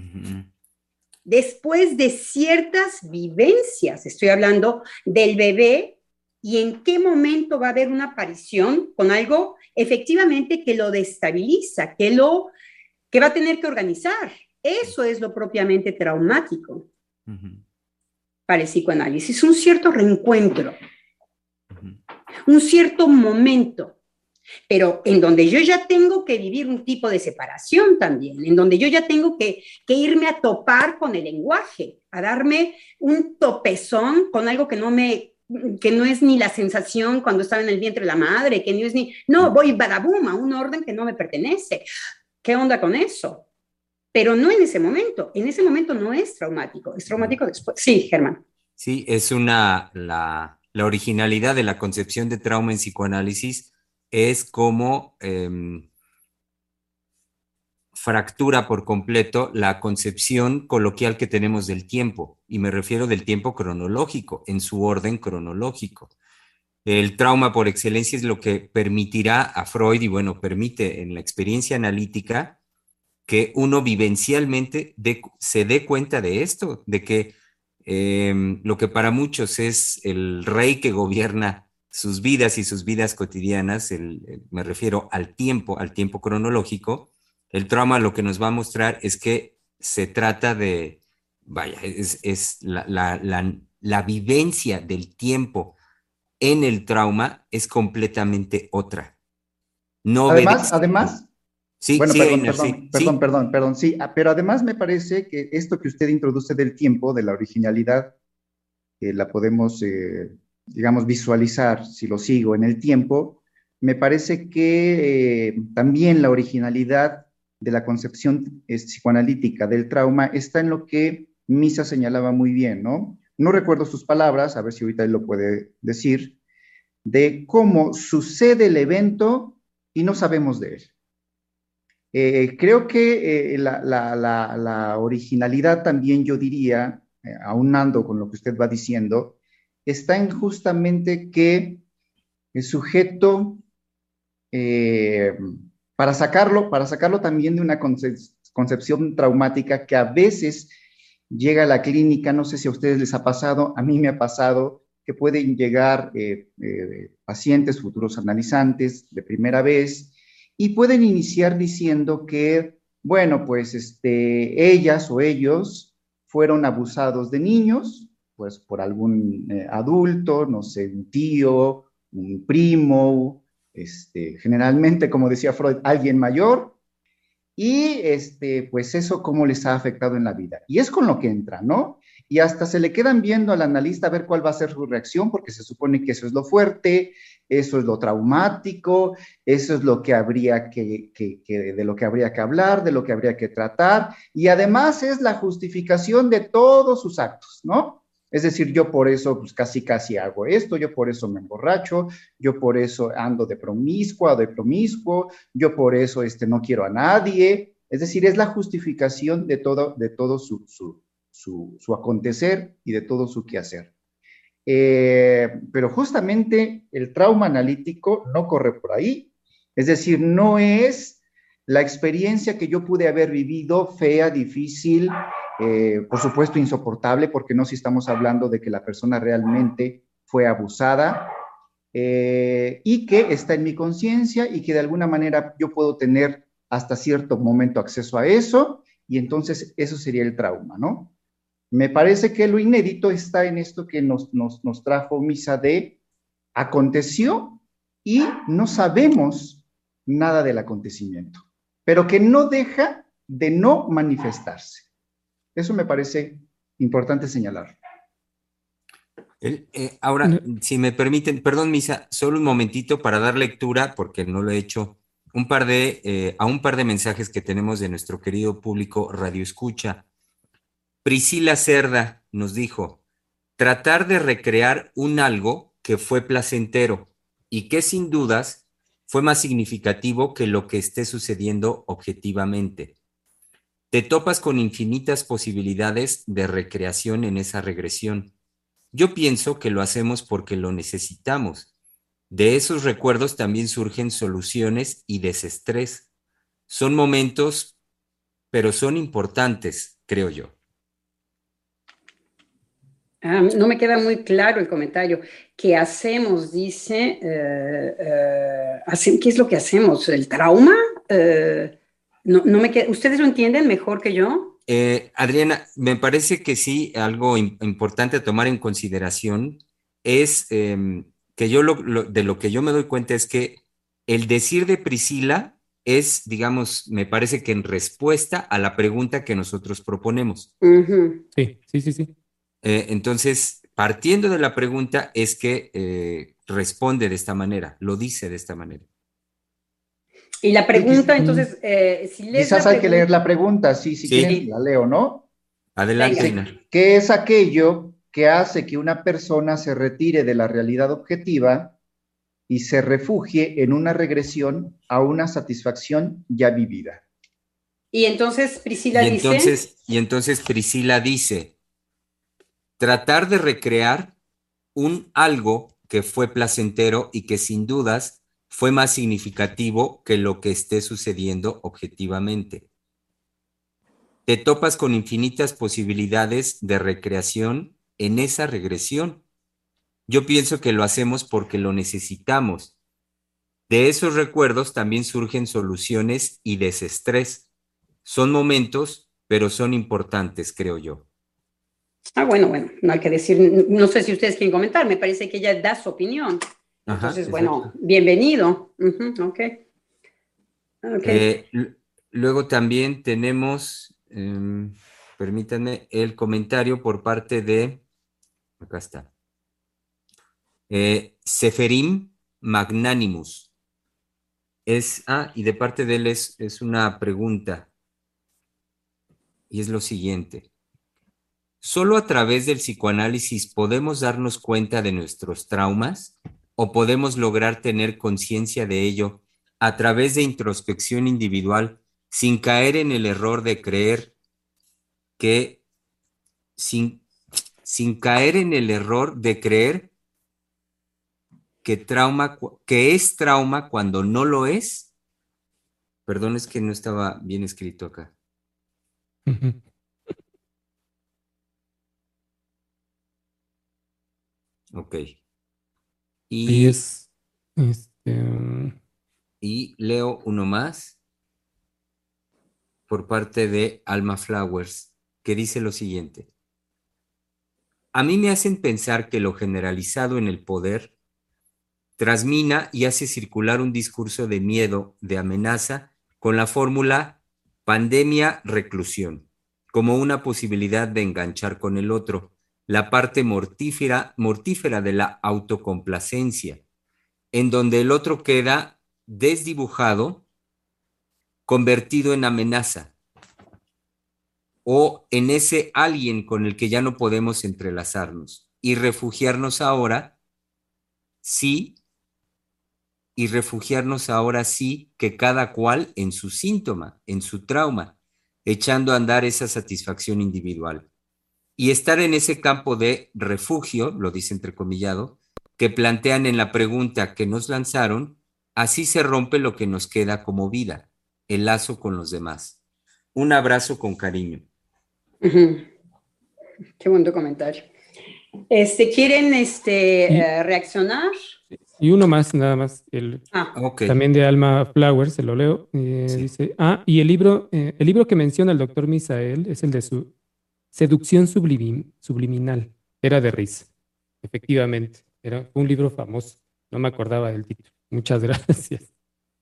después de ciertas vivencias. Estoy hablando del bebé y en qué momento va a haber una aparición con algo efectivamente que lo destabiliza, que va a tener que organizar. Eso es lo propiamente traumático para el psicoanálisis, un cierto reencuentro, un cierto momento, pero en donde yo ya tengo que vivir un tipo de separación también, en donde yo ya tengo que irme a topar con el lenguaje, a darme un topezón con algo que no es ni la sensación cuando estaba en el vientre de la madre, que no es no, voy badabum a un orden que no me pertenece. ¿Qué onda con eso? Pero no en ese momento no es traumático, es traumático después. Sí, Germán. Sí, es la originalidad de la concepción de trauma en psicoanálisis es como fractura por completo la concepción coloquial que tenemos del tiempo, y me refiero del tiempo cronológico, en su orden cronológico. El trauma por excelencia es lo que permitirá a Freud, y bueno, permite en la experiencia analítica, que uno vivencialmente se dé cuenta de esto, de que lo que para muchos es el rey que gobierna sus vidas y sus vidas cotidianas, me refiero al tiempo cronológico. El trauma lo que nos va a mostrar es que se trata de, es la vivencia del tiempo en el trauma es completamente otra. no Además, obedece. además, Sí, bueno, sí, perdón, Einer, sí, perdón, sí. perdón, perdón, sí, pero además me parece que esto que usted introduce del tiempo, de la originalidad, la podemos, digamos, visualizar si lo sigo en el tiempo, me parece que también la originalidad de la concepción psicoanalítica del trauma está en lo que Misa señalaba muy bien, ¿no? No recuerdo sus palabras, a ver si ahorita él lo puede decir, de cómo sucede el evento y no sabemos de él. Creo que la originalidad también, yo diría, aunando con lo que usted va diciendo, está en justamente que el sujeto, eh, para sacarlo también de una concepción traumática que a veces llega a la clínica, no sé si a ustedes les ha pasado, a mí me ha pasado, que pueden llegar pacientes, futuros analizantes de primera vez, y pueden iniciar diciendo que, bueno, pues ellas o ellos fueron abusados de niños, pues por algún adulto, no sé, un tío, un primo, generalmente, como decía Freud, alguien mayor, y pues eso cómo les ha afectado en la vida. Y es con lo que entra, ¿no? Y hasta se le quedan viendo al analista a ver cuál va a ser su reacción, porque se supone que eso es lo fuerte, eso es lo traumático, eso es lo que habría de lo que habría que hablar, de lo que habría que tratar, y además es la justificación de todos sus actos, ¿no? Es decir, yo por eso pues casi hago esto, yo por eso me emborracho, yo por eso ando de promiscua o de promiscuo, yo por eso no quiero a nadie. Es decir, es la justificación de todo su acontecer y de todo su quehacer. Pero justamente el trauma analítico no corre por ahí. Es decir, no es la experiencia que yo pude haber vivido fea, difícil, por supuesto insoportable, porque no si estamos hablando de que la persona realmente fue abusada, y que está en mi conciencia y que de alguna manera yo puedo tener hasta cierto momento acceso a eso, y entonces eso sería el trauma, ¿no? Me parece que lo inédito está en esto que nos trajo Misa de aconteció y no sabemos nada del acontecimiento, pero que no deja de no manifestarse. Eso me parece importante señalar. Ahora, si me permiten, perdón, Misa, solo un momentito para dar lectura, porque no lo he hecho, a un par de mensajes que tenemos de nuestro querido público Radio Escucha. Priscila Cerda nos dijo, tratar de recrear un algo que fue placentero y que sin dudas fue más significativo que lo que esté sucediendo objetivamente. Te topas con infinitas posibilidades de recreación en esa regresión. Yo pienso que lo hacemos porque lo necesitamos. De esos recuerdos también surgen soluciones y desestrés. Son momentos, pero son importantes, creo yo. No me queda muy claro el comentario. ¿Qué hacemos? Dice, ¿qué es lo que hacemos? ¿El trauma? ¿Ustedes lo entienden mejor que yo? Adriana, me parece que sí, algo importante a tomar en consideración es que de lo que yo me doy cuenta es que el decir de Priscila es, digamos, me parece que en respuesta a la pregunta que nosotros proponemos. Uh-huh. Sí. Entonces, partiendo de la pregunta es que responde de esta manera, lo dice de esta manera. Y la pregunta, entonces, si lees quizás la hay que leer la pregunta, si Sí. quieren la leo, ¿no? Adelante, Venga. Einar. ¿Qué es aquello que hace que una persona se retire de la realidad objetiva y se refugie en una regresión a una satisfacción ya vivida? Y entonces Priscila Y entonces Priscila dice, tratar de recrear un algo que fue placentero y que sin dudas fue más significativo que lo que esté sucediendo objetivamente. Te topas con infinitas posibilidades de recreación en esa regresión. Yo pienso que lo hacemos porque lo necesitamos. De esos recuerdos también surgen soluciones y desestrés. Son momentos, pero son importantes, creo yo. bueno, no hay que decir, no sé si ustedes quieren comentar, me parece que ella da su opinión. Entonces, Ajá, bueno, bienvenido. Uh-huh, ok. Ok. Luego también tenemos, permítanme, el comentario por parte de, acá está, Seferim Magnanimus. Y de parte de él es una pregunta, y es lo siguiente. ¿Solo a través del psicoanálisis podemos darnos cuenta de nuestros traumas o podemos lograr tener conciencia de ello a través de introspección individual sin caer en el error de creer que, sin caer en el error de creer que es trauma cuando no lo es? Perdón, es que no estaba bien escrito acá. Ujú. Ok. Ahí Y, es, este, y leo uno más por parte de Alma Flowers, que dice lo siguiente. A mí me hacen pensar que lo generalizado en el poder trasmina y hace circular un discurso de miedo, de amenaza, con la fórmula pandemia-reclusión, como una posibilidad de enganchar con el otro, la parte mortífera de la autocomplacencia, en donde el otro queda desdibujado, convertido en amenaza, o en ese alguien con el que ya no podemos entrelazarnos, sí, y refugiarnos ahora sí que cada cual en su síntoma, en su trauma, echando a andar esa satisfacción individual. Y estar en ese campo de refugio, lo dice entrecomillado, que plantean en la pregunta que nos lanzaron, así se rompe lo que nos queda como vida, el lazo con los demás. Un abrazo con cariño. Ujú. Qué buen comentario. ¿Quieren y, reaccionar? y uno más, nada más, Ok, también de Alma Flowers, se lo leo. sí. Dice, y el libro que menciona el doctor Misael es el de su Seducción Subliminal. Era de Riz, efectivamente. Fue un libro famoso. No me acordaba del título. Muchas gracias.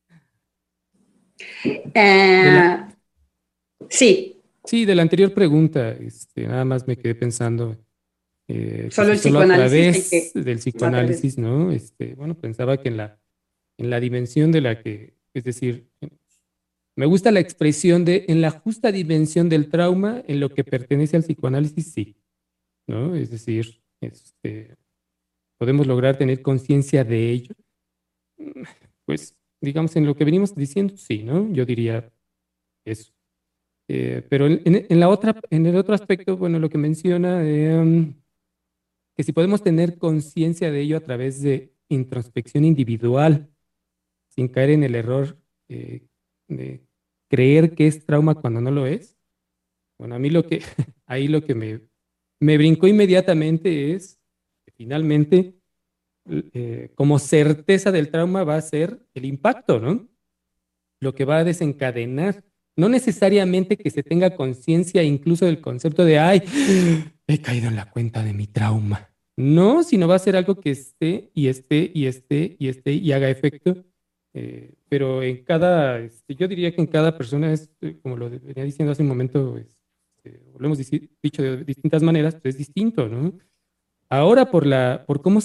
De la, Eh, sí, sí, de la anterior pregunta, nada más me quedé pensando que solo si el solo a psicoanálisis hay través que, del a través. psicoanálisis, ¿no? Bueno, pensaba que en la dimensión de la que, es decir, me gusta la expresión de en la justa dimensión del trauma, en lo que pertenece al psicoanálisis, sí, ¿no? Es decir, podemos lograr tener conciencia de ello. Pues, digamos, en lo que venimos diciendo, sí, ¿no? Yo diría eso. Pero en el otro aspecto, bueno, lo que menciona, que si podemos tener conciencia de ello a través de introspección individual, sin caer en el error de creer que es trauma cuando no lo es. Bueno, a mí ahí lo que me brincó inmediatamente es que finalmente, como certeza del trauma va a ser el impacto, ¿no? Lo que va a desencadenar. No necesariamente que se tenga conciencia incluso del concepto de, ay, he caído en la cuenta de mi trauma. No, sino va a ser algo que esté y haga efecto. Pero yo diría que en cada persona es, como lo venía diciendo hace un momento, lo hemos dicho de distintas maneras, pero es distinto, ¿no? Ahora por cómo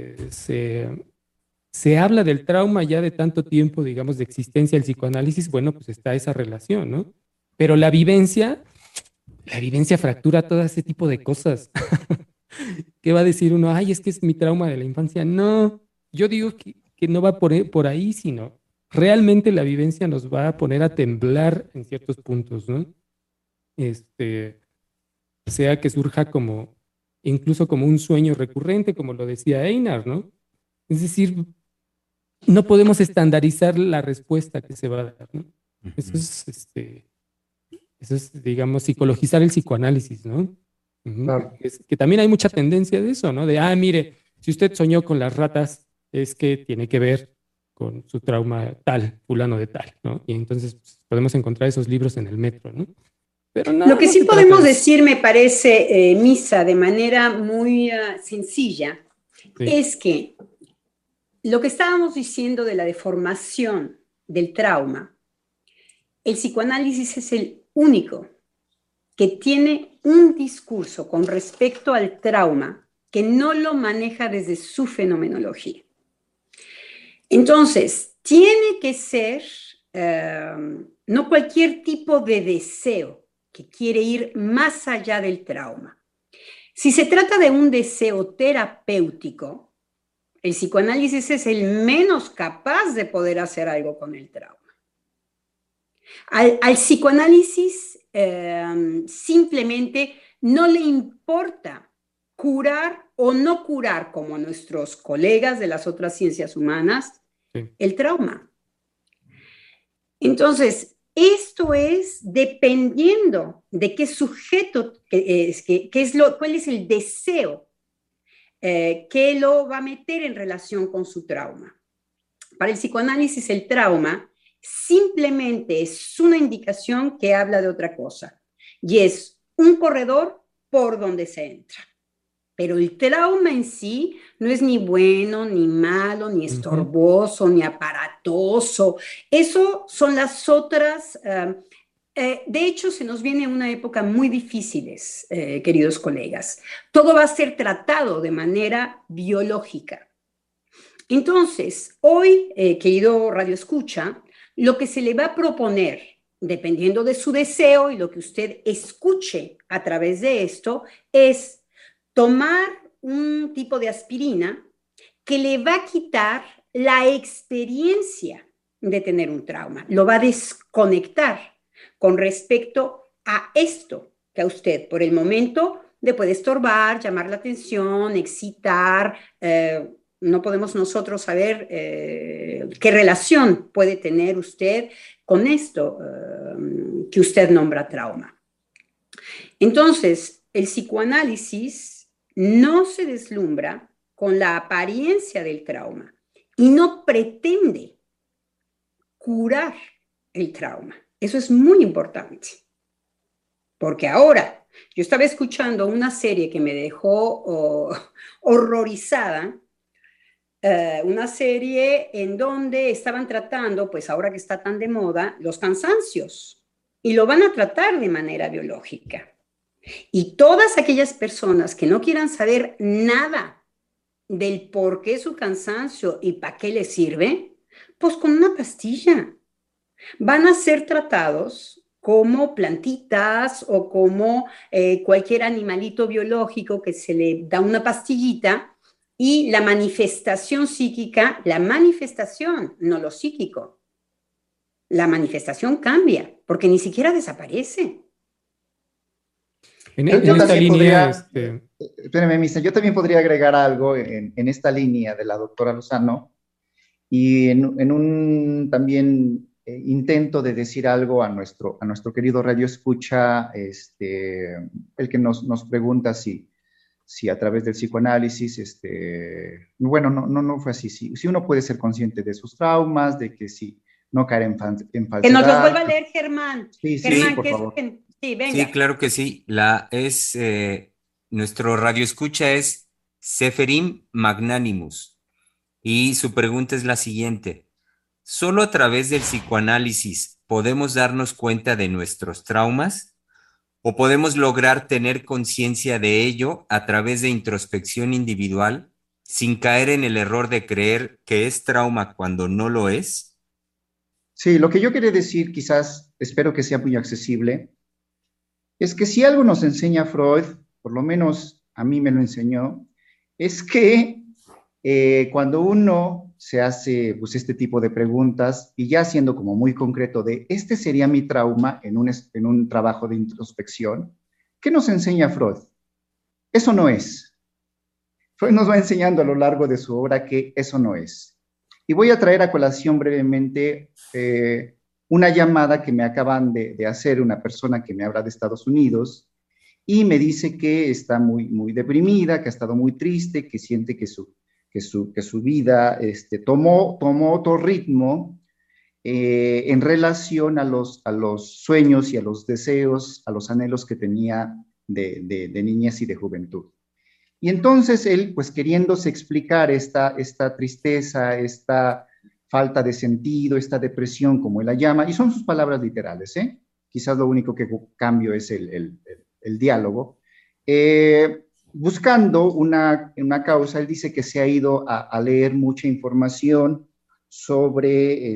se habla del trauma ya de tanto tiempo, digamos, de existencia del psicoanálisis, bueno, pues está esa relación, ¿no? Pero la vivencia fractura todo ese tipo de cosas. ¿Qué va a decir uno? Ay, es que es mi trauma de la infancia. No, yo digo que no va por ahí, sino realmente la vivencia nos va a poner a temblar en ciertos puntos, ¿no? Este, sea que surja incluso como un sueño recurrente, como lo decía Einar, ¿no? Es decir, no podemos estandarizar la respuesta que se va a dar, ¿no? Eso Uh-huh. eso es, digamos, psicologizar el psicoanálisis, ¿no? Ujú. Claro. Es que también hay mucha tendencia de eso, ¿no? De, mire, si usted soñó con las ratas, es que tiene que ver con su trauma tal, fulano de tal, ¿no? Y entonces pues, podemos encontrar esos libros en el metro, ¿no? Pero Lo no, que no sí se trata podemos de eso. decir, me parece, Misa, de manera muy sencilla, Sí. es que lo que estábamos diciendo de la deformación del trauma el psicoanálisis es el único que tiene un discurso con respecto al trauma que no lo maneja desde su fenomenología. Entonces, tiene que ser no cualquier tipo de deseo que quiere ir más allá del trauma. Si se trata de un deseo terapéutico, el psicoanálisis es el menos capaz de poder hacer algo con el trauma. Al psicoanálisis simplemente no le importa curar o no curar, como a nuestros colegas de las otras ciencias humanas, sí, el trauma. Entonces, esto es dependiendo de qué sujeto, cuál es el deseo que lo va a meter en relación con su trauma. Para el psicoanálisis, el trauma simplemente es una indicación que habla de otra cosa, y es un corredor por donde se entra. Pero el trauma en sí no es ni bueno, ni malo, ni estorboso, ni aparatoso. Eso son las otras. De hecho, se nos viene una época muy difícil, queridos colegas. Todo va a ser tratado de manera biológica. Entonces, hoy, querido Radio Escucha, lo que se le va a proponer, dependiendo de su deseo y lo que usted escuche a través de esto, es tomar un tipo de aspirina que le va a quitar la experiencia de tener un trauma, lo va a desconectar con respecto a esto que a usted por el momento le puede estorbar, llamar la atención, excitar. No podemos nosotros saber qué relación puede tener usted con esto que usted nombra trauma. Entonces, el psicoanálisis no se deslumbra con la apariencia del trauma y no pretende curar el trauma. Eso es muy importante. Porque ahora, yo estaba escuchando una serie que me dejó horrorizada, una serie en donde estaban tratando, pues ahora que está tan de moda, los cansancios. Y lo van a tratar de manera biológica. Y todas aquellas personas que no quieran saber nada del por qué su cansancio y para qué les sirve, pues con una pastilla. Van a ser tratados como plantitas o como cualquier animalito biológico que se le da una pastillita y la manifestación psíquica, la manifestación, no lo psíquico, la manifestación cambia porque ni siquiera desaparece. En esta línea, espérame, Misa, yo también podría agregar algo en esta línea de la doctora Lozano y en un también intento de decir algo a nuestro querido Radio Escucha, el que nos pregunta si a través del psicoanálisis, bueno, no fue así, si uno puede ser consciente de sus traumas, de que si no caer en falsedad. Que nos los vuelva a leer, Germán. Sí, Germán, por favor. Sí, venga. Sí, claro que sí. Nuestro radio escucha es Seferim Magnanimus y su pregunta es la siguiente. ¿Solo a través del psicoanálisis podemos darnos cuenta de nuestros traumas o podemos lograr tener conciencia de ello a través de introspección individual sin caer en el error de creer que es trauma cuando no lo es? Sí, lo que yo quería decir, quizás, espero que sea muy accesible, es que si algo nos enseña Freud, por lo menos a mí me lo enseñó, es que cuando uno se hace pues, este tipo de preguntas y ya siendo como muy concreto de este sería mi trauma en un trabajo de introspección, ¿qué nos enseña Freud? Eso no es. Freud nos va enseñando a lo largo de su obra que eso no es. Y voy a traer a colación brevemente una llamada que me acaban de hacer una persona que me habla de Estados Unidos y me dice que está muy, muy deprimida, que ha estado muy triste, que siente que su vida tomó otro ritmo en relación a los sueños y a los deseos, a los anhelos que tenía de niñez y de juventud. Y entonces él, pues queriéndose explicar esta tristeza, esta falta de sentido, esta depresión, como él la llama, y son sus palabras literales, ¿eh? Quizás lo único que cambio es el diálogo. Buscando una causa, él dice que se ha ido a leer mucha información sobre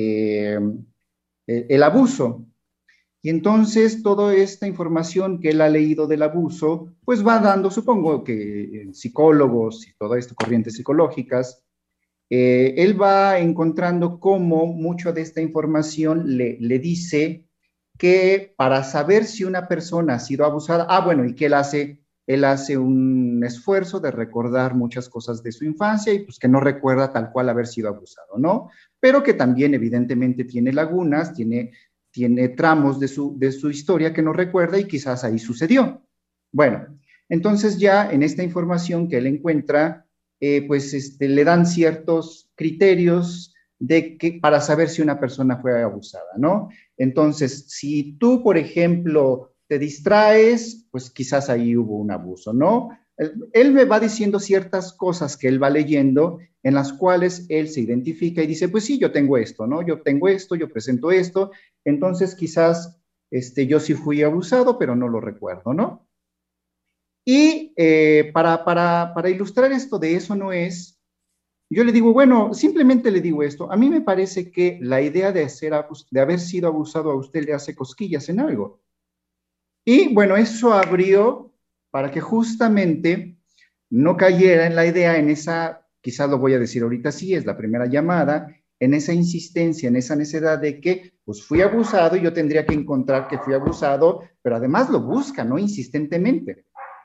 el abuso. Y entonces toda esta información que él ha leído del abuso, pues va dando, supongo que psicólogos y todo esto, corrientes psicológicas, él va encontrando cómo mucho de esta información le dice que para saber si una persona ha sido abusada, bueno, y que él hace un esfuerzo de recordar muchas cosas de su infancia y pues que no recuerda tal cual haber sido abusado, ¿no? Pero que también evidentemente tiene lagunas, tiene tramos de su historia que no recuerda y quizás ahí sucedió. Bueno, entonces ya en esta información que él encuentra, pues le dan ciertos criterios para saber si una persona fue abusada, ¿no? Entonces, si tú, por ejemplo, te distraes, pues quizás ahí hubo un abuso, ¿no? Él me va diciendo ciertas cosas que él va leyendo en las cuales él se identifica y dice, pues sí, yo tengo esto, ¿no? Yo tengo esto, yo presento esto, entonces quizás yo sí fui abusado, pero no lo recuerdo, ¿no? Y para ilustrar esto de eso no es, yo le digo, bueno, simplemente le digo esto, a mí me parece que la idea de haber sido abusado a usted le hace cosquillas en algo. Y bueno, eso abrió para que justamente no cayera en la idea, en esa, quizás lo voy a decir ahorita, sí, es la primera llamada, en esa insistencia, en esa necesidad de que, pues fui abusado y yo tendría que encontrar que fui abusado, pero además lo busca, ¿no? Insistentemente.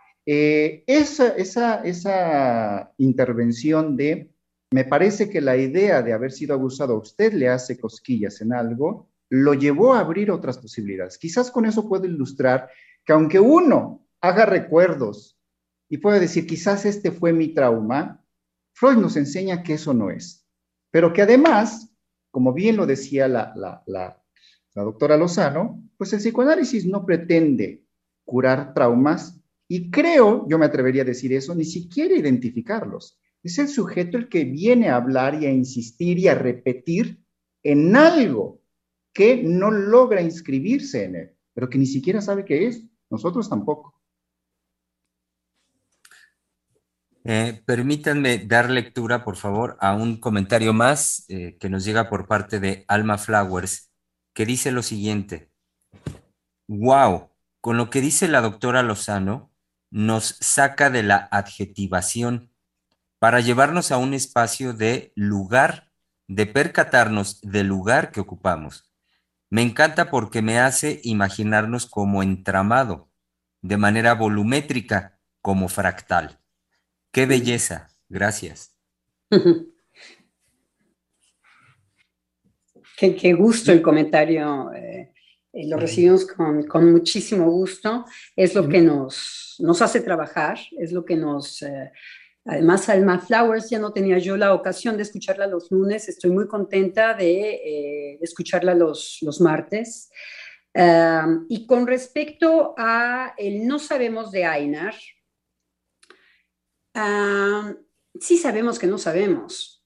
Esa intervención me parece que la idea de haber sido abusado a usted le hace cosquillas en algo, lo llevó a abrir otras posibilidades. Quizás con eso puedo ilustrar que aunque uno haga recuerdos y pueda decir, quizás este fue mi trauma, Freud nos enseña que eso no es. Pero que además, como bien lo decía la doctora Lozano, pues el psicoanálisis no pretende curar traumas y creo, yo me atrevería a decir eso, ni siquiera identificarlos. Es el sujeto el que viene a hablar y a insistir y a repetir en algo que no logra inscribirse en él, pero que ni siquiera sabe qué es. Nosotros tampoco. Permítanme dar lectura, por favor, a un comentario más que nos llega por parte de Alma Flowers, que dice lo siguiente. Wow, con lo que dice la doctora Lozano, nos saca de la adjetivación para llevarnos a un espacio de lugar, de percatarnos del lugar que ocupamos. Me encanta porque me hace imaginarnos como entramado, de manera volumétrica, como fractal. ¡Qué belleza! Gracias. Qué gusto el comentario. Lo recibimos con muchísimo gusto. Es lo que nos hace trabajar, es lo que nos... Además, Alma Flowers, ya no tenía yo la ocasión de escucharla los lunes. Estoy muy contenta de escucharla los martes. Y con respecto a el no sabemos de Einar, sí sabemos que no sabemos.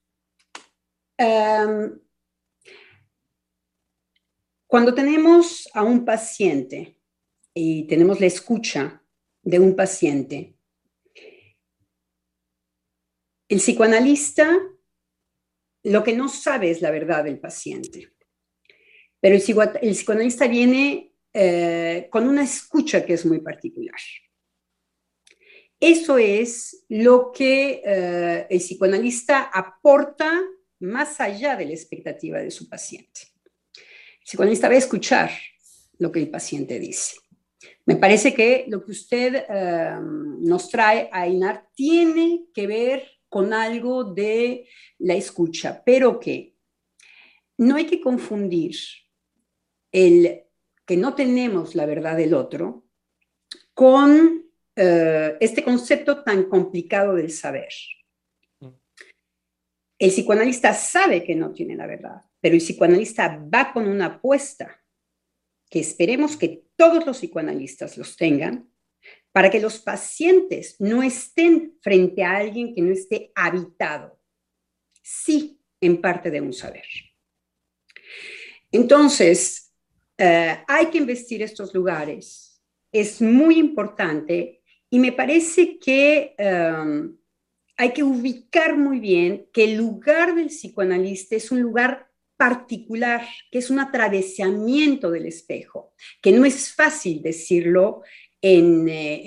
Cuando tenemos a un paciente y tenemos la escucha de un paciente, el psicoanalista lo que no sabe es la verdad del paciente, pero el psicoanalista viene con una escucha que es muy particular. Eso es lo que el psicoanalista aporta más allá de la expectativa de su paciente. El psicoanalista va a escuchar lo que el paciente dice. Me parece que lo que usted nos trae, Einar, tiene que ver con algo de la escucha, pero que no hay que confundir el que no tenemos la verdad del otro con este concepto tan complicado del saber. El psicoanalista sabe que no tiene la verdad, pero el psicoanalista va con una apuesta que esperemos que todos los psicoanalistas los tengan, para que los pacientes no estén frente a alguien que no esté habitado. Sí, en parte de un saber. Entonces, hay que investir estos lugares. Es muy importante y me parece que hay que ubicar muy bien que el lugar del psicoanalista es un lugar particular, que es un atravesamiento del espejo, que no es fácil decirlo en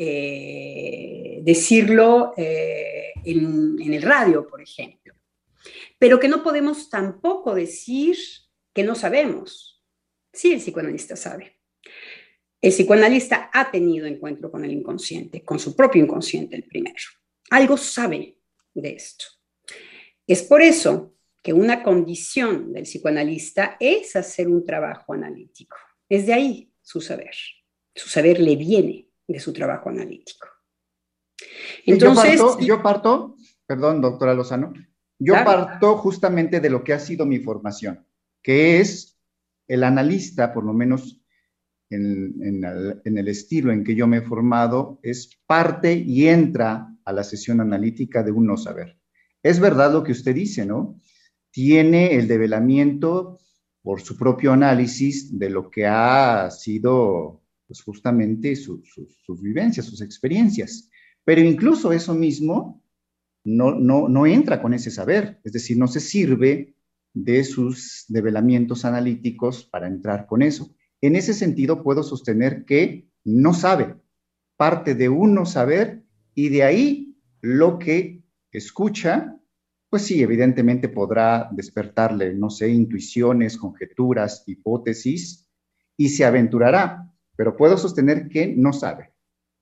el radio, por ejemplo, pero que no podemos tampoco decir que no sabemos. Sí, el psicoanalista sabe. El psicoanalista ha tenido encuentro con el inconsciente, con su propio inconsciente el primero. Algo sabe de esto. Es por eso que una condición del psicoanalista es hacer un trabajo analítico. Es de ahí su saber. Su saber le viene de su trabajo analítico. Entonces, yo parto, perdón, doctora Lozano, parto justamente de lo que ha sido mi formación, que es el analista, por lo menos en el estilo en que yo me he formado, es parte y entra a la sesión analítica de un no saber. Es verdad lo que usted dice, ¿no? Tiene el develamiento por su propio análisis de lo que ha sido, pues justamente sus vivencias, sus experiencias. Pero incluso eso mismo no entra con ese saber, es decir, no se sirve de sus develamientos analíticos para entrar con eso. En ese sentido, puedo sostener que no sabe, parte de un no saber, y de ahí lo que escucha, pues sí, evidentemente podrá despertarle, no sé, intuiciones, conjeturas, hipótesis, y se aventurará, pero puedo sostener que no sabe.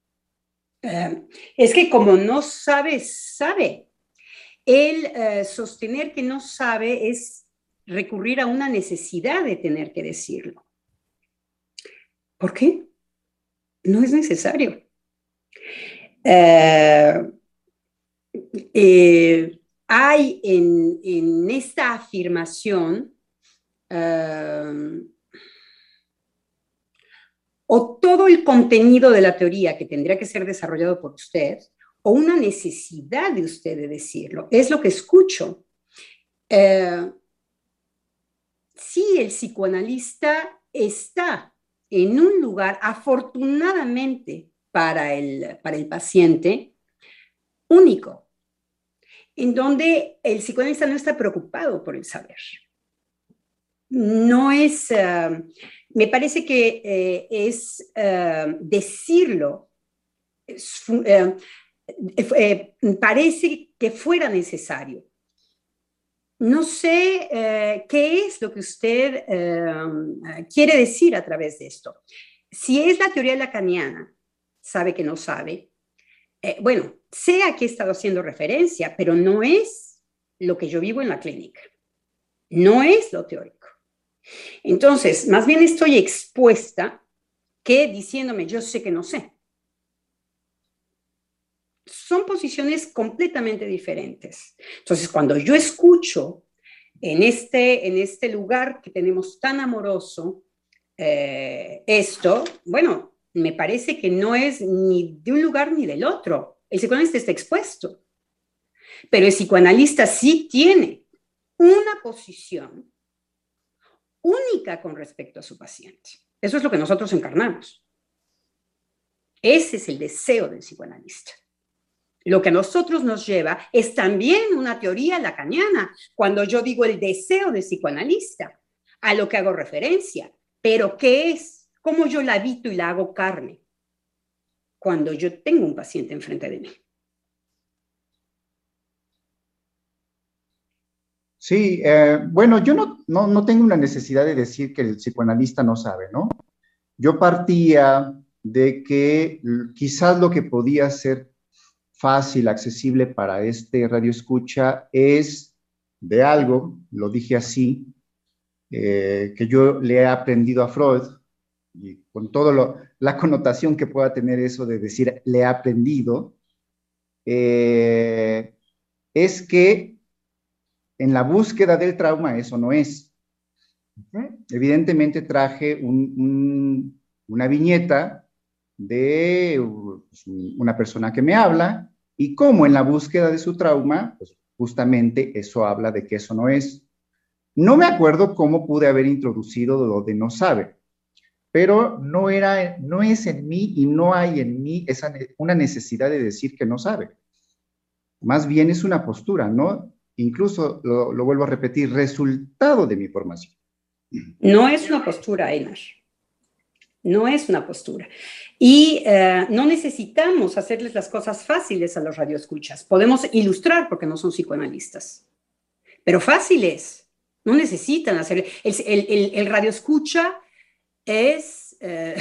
Es que como no sabe, sabe. El sostener que no sabe es recurrir a una necesidad de tener que decirlo. ¿Por qué? No es necesario. Hay en esta afirmación o todo el contenido de la teoría que tendría que ser desarrollado por usted, o una necesidad de usted de decirlo. Es lo que escucho. Sí, el psicoanalista está en un lugar, afortunadamente para el paciente, único, en donde el psicoanalista no está preocupado por el saber. No es, me parece que es decirlo, parece que fuera necesario. No sé qué es lo que usted quiere decir a través de esto. Si es la teoría lacaniana, sabe que no sabe. Bueno, sé a qué he estado haciendo referencia, pero no es lo que yo vivo en la clínica. No es lo teórico. Entonces, más bien estoy expuesta que diciéndome yo sé que no sé. Son posiciones completamente diferentes. Entonces, cuando yo escucho en este lugar que tenemos tan amoroso, esto, bueno, me parece que no es ni de un lugar ni del otro. El psicoanalista está expuesto, pero el psicoanalista sí tiene una posición única con respecto a su paciente. Eso es lo que nosotros encarnamos. Ese es el deseo del psicoanalista. Lo que a nosotros nos lleva es también una teoría lacaniana, cuando yo digo el deseo del psicoanalista, a lo que hago referencia. Pero ¿qué es? ¿Cómo yo la habito y la hago carne? Cuando yo tengo un paciente enfrente de mí. Sí, bueno, yo no tengo una necesidad de decir que el psicoanalista no sabe, ¿no? Yo partía de que quizás lo que podía ser fácil, accesible para este radioescucha es de algo, lo dije así, que yo le he aprendido a Freud, y con toda la connotación que pueda tener eso de decir le he aprendido, es que en la búsqueda del trauma eso no es. Evidentemente traje una viñeta de una persona que me habla y cómo en la búsqueda de su trauma, pues justamente eso habla de que eso no es. No me acuerdo cómo pude haber introducido lo de no sabe, pero no es en mí y no hay en mí una necesidad de decir que no sabe. Más bien es una postura, ¿no? Incluso lo vuelvo a repetir, resultado de mi formación. No es una postura, Einar. No es una postura. Y no necesitamos hacerles las cosas fáciles a los radioescuchas. Podemos ilustrar porque no son psicoanalistas. Pero fáciles. No necesitan hacerle. El radioescucha es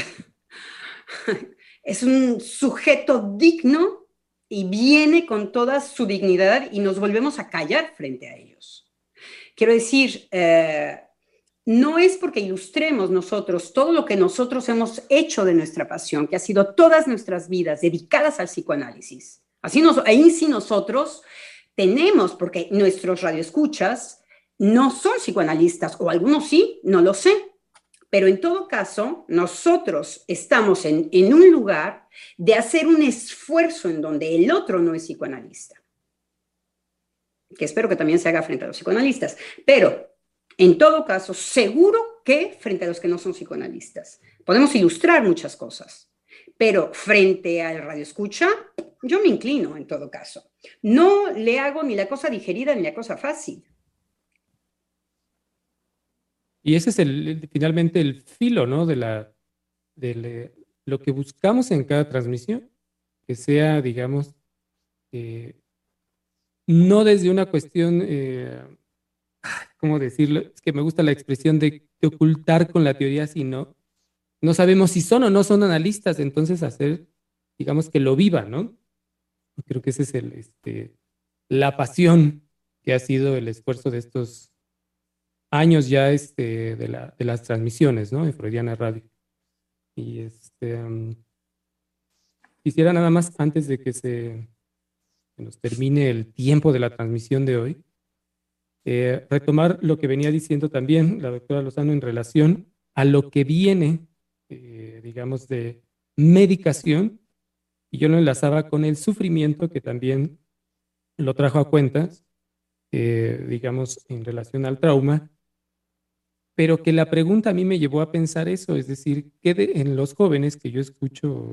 un sujeto digno y viene con toda su dignidad y nos volvemos a callar frente a ellos. Quiero decir, no es porque ilustremos nosotros todo lo que nosotros hemos hecho de nuestra pasión, que ha sido todas nuestras vidas dedicadas al psicoanálisis. Ahí sí nosotros tenemos, porque nuestros radioescuchas no son psicoanalistas, o algunos sí, no lo sé. Pero en todo caso, nosotros estamos en un lugar de hacer un esfuerzo en donde el otro no es psicoanalista, que espero que también se haga frente a los psicoanalistas. Pero, en todo caso, seguro que frente a los que no son psicoanalistas. Podemos ilustrar muchas cosas, pero frente al radioescucha, yo me inclino en todo caso. No le hago ni la cosa digerida ni la cosa fácil. Y ese es finalmente el filo, ¿no? Lo que buscamos en cada transmisión, que sea, digamos, no desde una cuestión, ¿cómo decirlo? Es que me gusta la expresión de ocultar con la teoría, sino no sabemos si son o no son analistas, entonces hacer, digamos, que lo vivan, ¿no? Creo que ese es la pasión que ha sido el esfuerzo de estos años ya de las transmisiones, ¿no? En Freudiana Radio. Y quisiera nada más, antes de que se nos termine el tiempo de la transmisión de hoy, retomar lo que venía diciendo también la doctora Lozano en relación a lo que viene, digamos, de medicación, y yo lo enlazaba con el sufrimiento que también lo trajo a cuentas, digamos, en relación al trauma, pero que la pregunta a mí me llevó a pensar eso, es decir, en los jóvenes que yo escucho,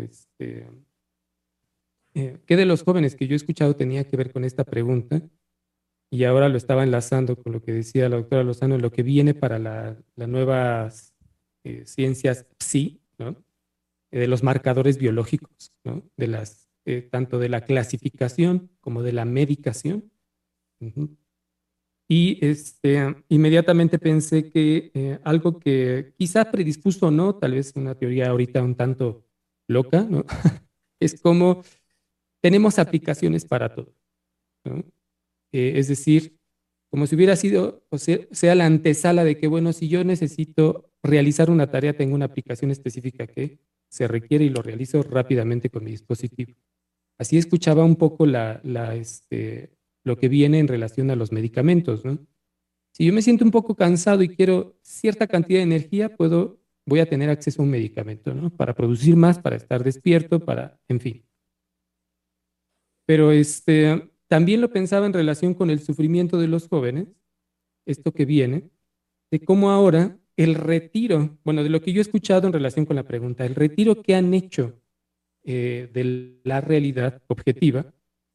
¿qué de los jóvenes que yo he escuchado tenía que ver con esta pregunta? Y ahora lo estaba enlazando con lo que decía la doctora Lozano, lo que viene para las nuevas ciencias psi, ¿no? De los marcadores biológicos, ¿no? Tanto de la clasificación como de la medicación. Uh-huh. Y inmediatamente pensé que algo que quizá predispuso o no, tal vez una teoría ahorita un tanto loca, ¿no? Es como tenemos aplicaciones para todo, ¿no? Es decir, como si hubiera sido, o sea la antesala de que, bueno, si yo necesito realizar una tarea, tengo una aplicación específica que se requiere y lo realizo rápidamente con mi dispositivo. Así escuchaba un poco lo que viene en relación a los medicamentos, ¿no? Si yo me siento un poco cansado y quiero cierta cantidad de energía, voy a tener acceso a un medicamento, ¿no? Para producir más, para estar despierto, en fin. Pero también lo pensaba en relación con el sufrimiento de los jóvenes, esto que viene, de cómo ahora el retiro, bueno, de lo que yo he escuchado en relación con la pregunta, el retiro que han hecho de la realidad objetiva,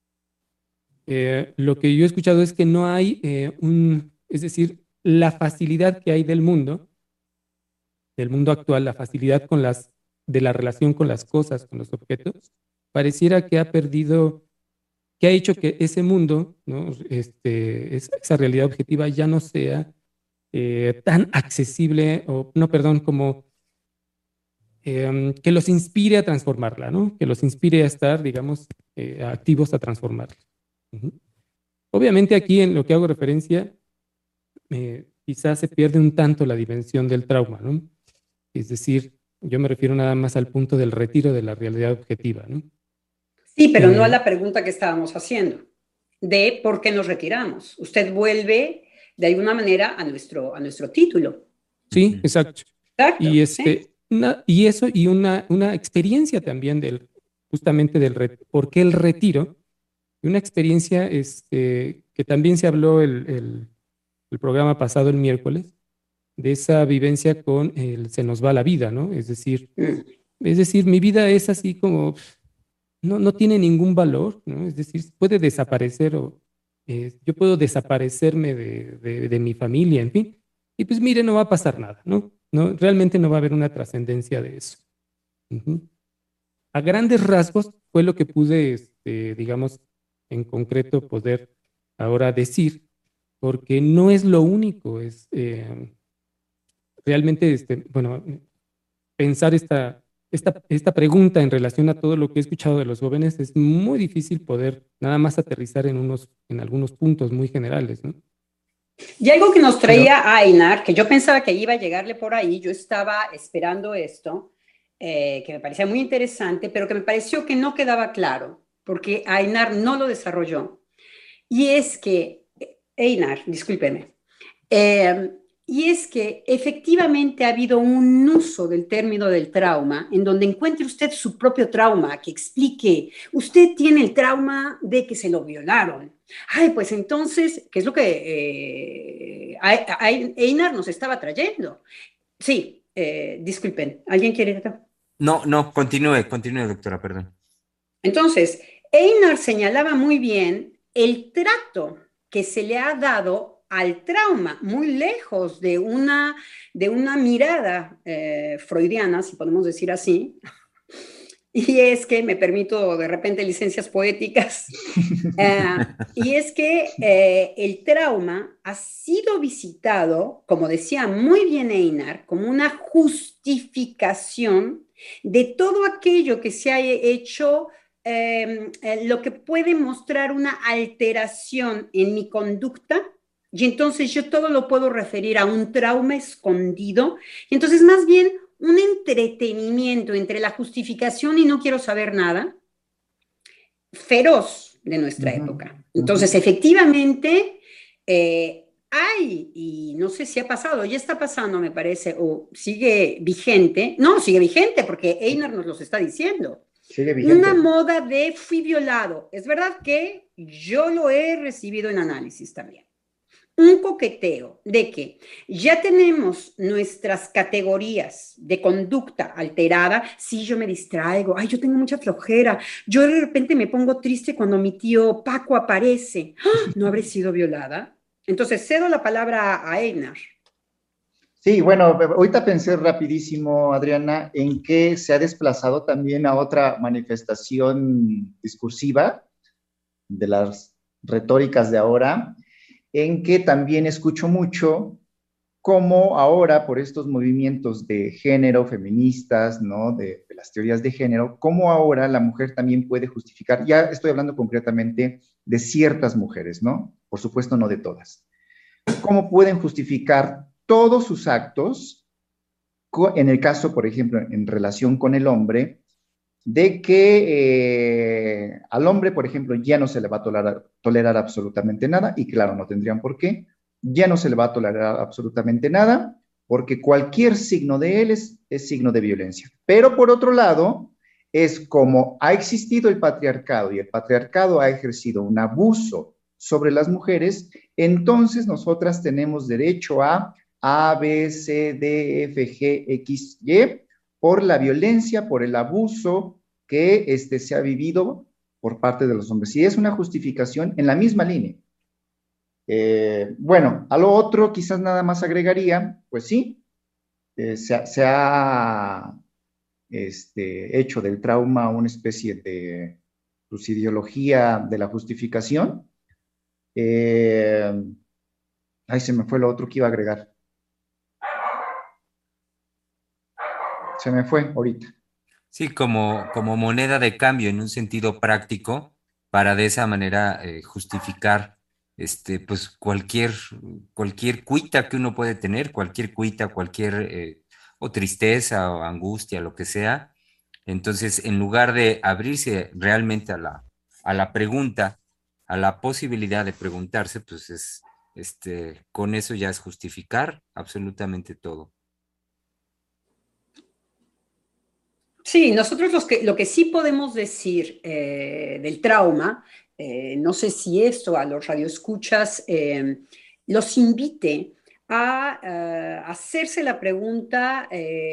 lo que yo he escuchado es que no hay es decir, la facilidad que hay del mundo actual, la facilidad de la relación con las cosas, con los objetos, pareciera que ha perdido, que ha hecho que ese mundo, ¿no? Esa realidad objetiva ya no sea tan accesible, como que los inspire a transformarla, ¿no? Que los inspire a estar, digamos, activos a transformarla. Uh-huh. Obviamente aquí en lo que hago referencia, quizás se pierde un tanto la dimensión del trauma, ¿no? Es decir, yo me refiero nada más al punto del retiro de la realidad objetiva, ¿no? Sí, pero no a la pregunta que estábamos haciendo, de por qué nos retiramos. Usted vuelve de alguna manera a nuestro título. Sí, exacto. Exacto. Y, y eso, y una experiencia también justamente por qué el retiro, y una experiencia que que también se habló el programa pasado, el miércoles, de esa vivencia con el se nos va la vida, ¿no? Es decir, mi vida es así como, no tiene ningún valor, ¿no? Es decir, puede desaparecer o yo puedo desaparecerme de mi familia, en fin, y pues mire, no va a pasar nada, ¿no? No, realmente no va a haber una trascendencia de eso. Ujú. A grandes rasgos fue lo que pude, digamos, en concreto poder ahora decir, porque no es lo único, es realmente, bueno, pensar esta pregunta en relación a todo lo que he escuchado de los jóvenes es muy difícil poder nada más aterrizar en algunos puntos muy generales, ¿no? Y algo que nos Pero, traía Ainar, que yo pensaba que iba a llegarle por ahí, yo estaba esperando esto, que me parecía muy interesante, pero que me pareció que no quedaba claro, porque Ainar no lo desarrolló. Y es que, Einar, discúlpeme, eh, y es que efectivamente ha habido un uso del término del trauma en donde encuentre usted su propio trauma, que explique, usted tiene el trauma de que se lo violaron. Ay, pues entonces, ¿qué es lo que Einar nos estaba trayendo? Sí, disculpen, ¿alguien quiere? No, no, continúe, doctora, perdón. Entonces, Einar señalaba muy bien el trato que se le ha dado al trauma, muy lejos de una mirada freudiana, si podemos decir así. Y es que me permito de repente licencias poéticas. Y es que el trauma ha sido visitado, como decía muy bien Einar, como una justificación de todo aquello que se ha hecho, lo que puede mostrar una alteración en mi conducta. Y entonces yo todo lo puedo referir a un trauma escondido. Y entonces más bien un entretenimiento entre la justificación y no quiero saber nada, feroz de nuestra época. Entonces, efectivamente, hay, y no sé si ha pasado, ya está pasando, me parece, o sigue vigente, no, sigue vigente porque Einar nos los está diciendo. Sigue vigente. Una moda de fui violado. Es verdad que yo lo he recibido en análisis también. Un coqueteo de que ya tenemos nuestras categorías de conducta alterada. Si yo me distraigo, ay, yo tengo mucha flojera, yo de repente me pongo triste cuando mi tío Paco aparece. ¡Ah! ¿No habré sido violada? Entonces cedo la palabra a Einar. Sí, bueno, ahorita pensé rapidísimo, Adriana, en que se ha desplazado también a otra manifestación discursiva de las retóricas de ahora, en que también escucho mucho cómo ahora, por estos movimientos de género, feministas, ¿no? De las teorías de género, cómo ahora la mujer también puede justificar, ya estoy hablando concretamente de ciertas mujeres, ¿no? Por supuesto, no de todas. ¿Cómo pueden justificar todos sus actos, en el caso, por ejemplo, en relación con el hombre, de que al hombre, por ejemplo, ya no se le va a tolerar absolutamente nada, y claro, no tendrían por qué, ya no se le va a tolerar absolutamente nada, porque cualquier signo de él es signo de violencia. Pero por otro lado, es como ha existido el patriarcado y el patriarcado ha ejercido un abuso sobre las mujeres, entonces nosotras tenemos derecho a, B, C, D, F, G, X, Y, por la violencia, por el abuso que se ha vivido por parte de los hombres. Y es una justificación en la misma línea. Bueno, a lo otro quizás nada más agregaría, pues sí, se ha hecho del trauma una especie de pues, ideología de la justificación. Ay, se me fue lo otro que iba a agregar. Se me fue ahorita. Sí, como moneda de cambio en un sentido práctico para de esa manera justificar pues cualquier cuita que uno puede tener, cualquier cuita, o tristeza o angustia, lo que sea. Entonces, en lugar de abrirse realmente a la pregunta, a la posibilidad de preguntarse, pues con eso ya es justificar absolutamente todo. Sí, nosotros lo que sí podemos decir del trauma, no sé si esto a los radioescuchas los invite a hacerse la pregunta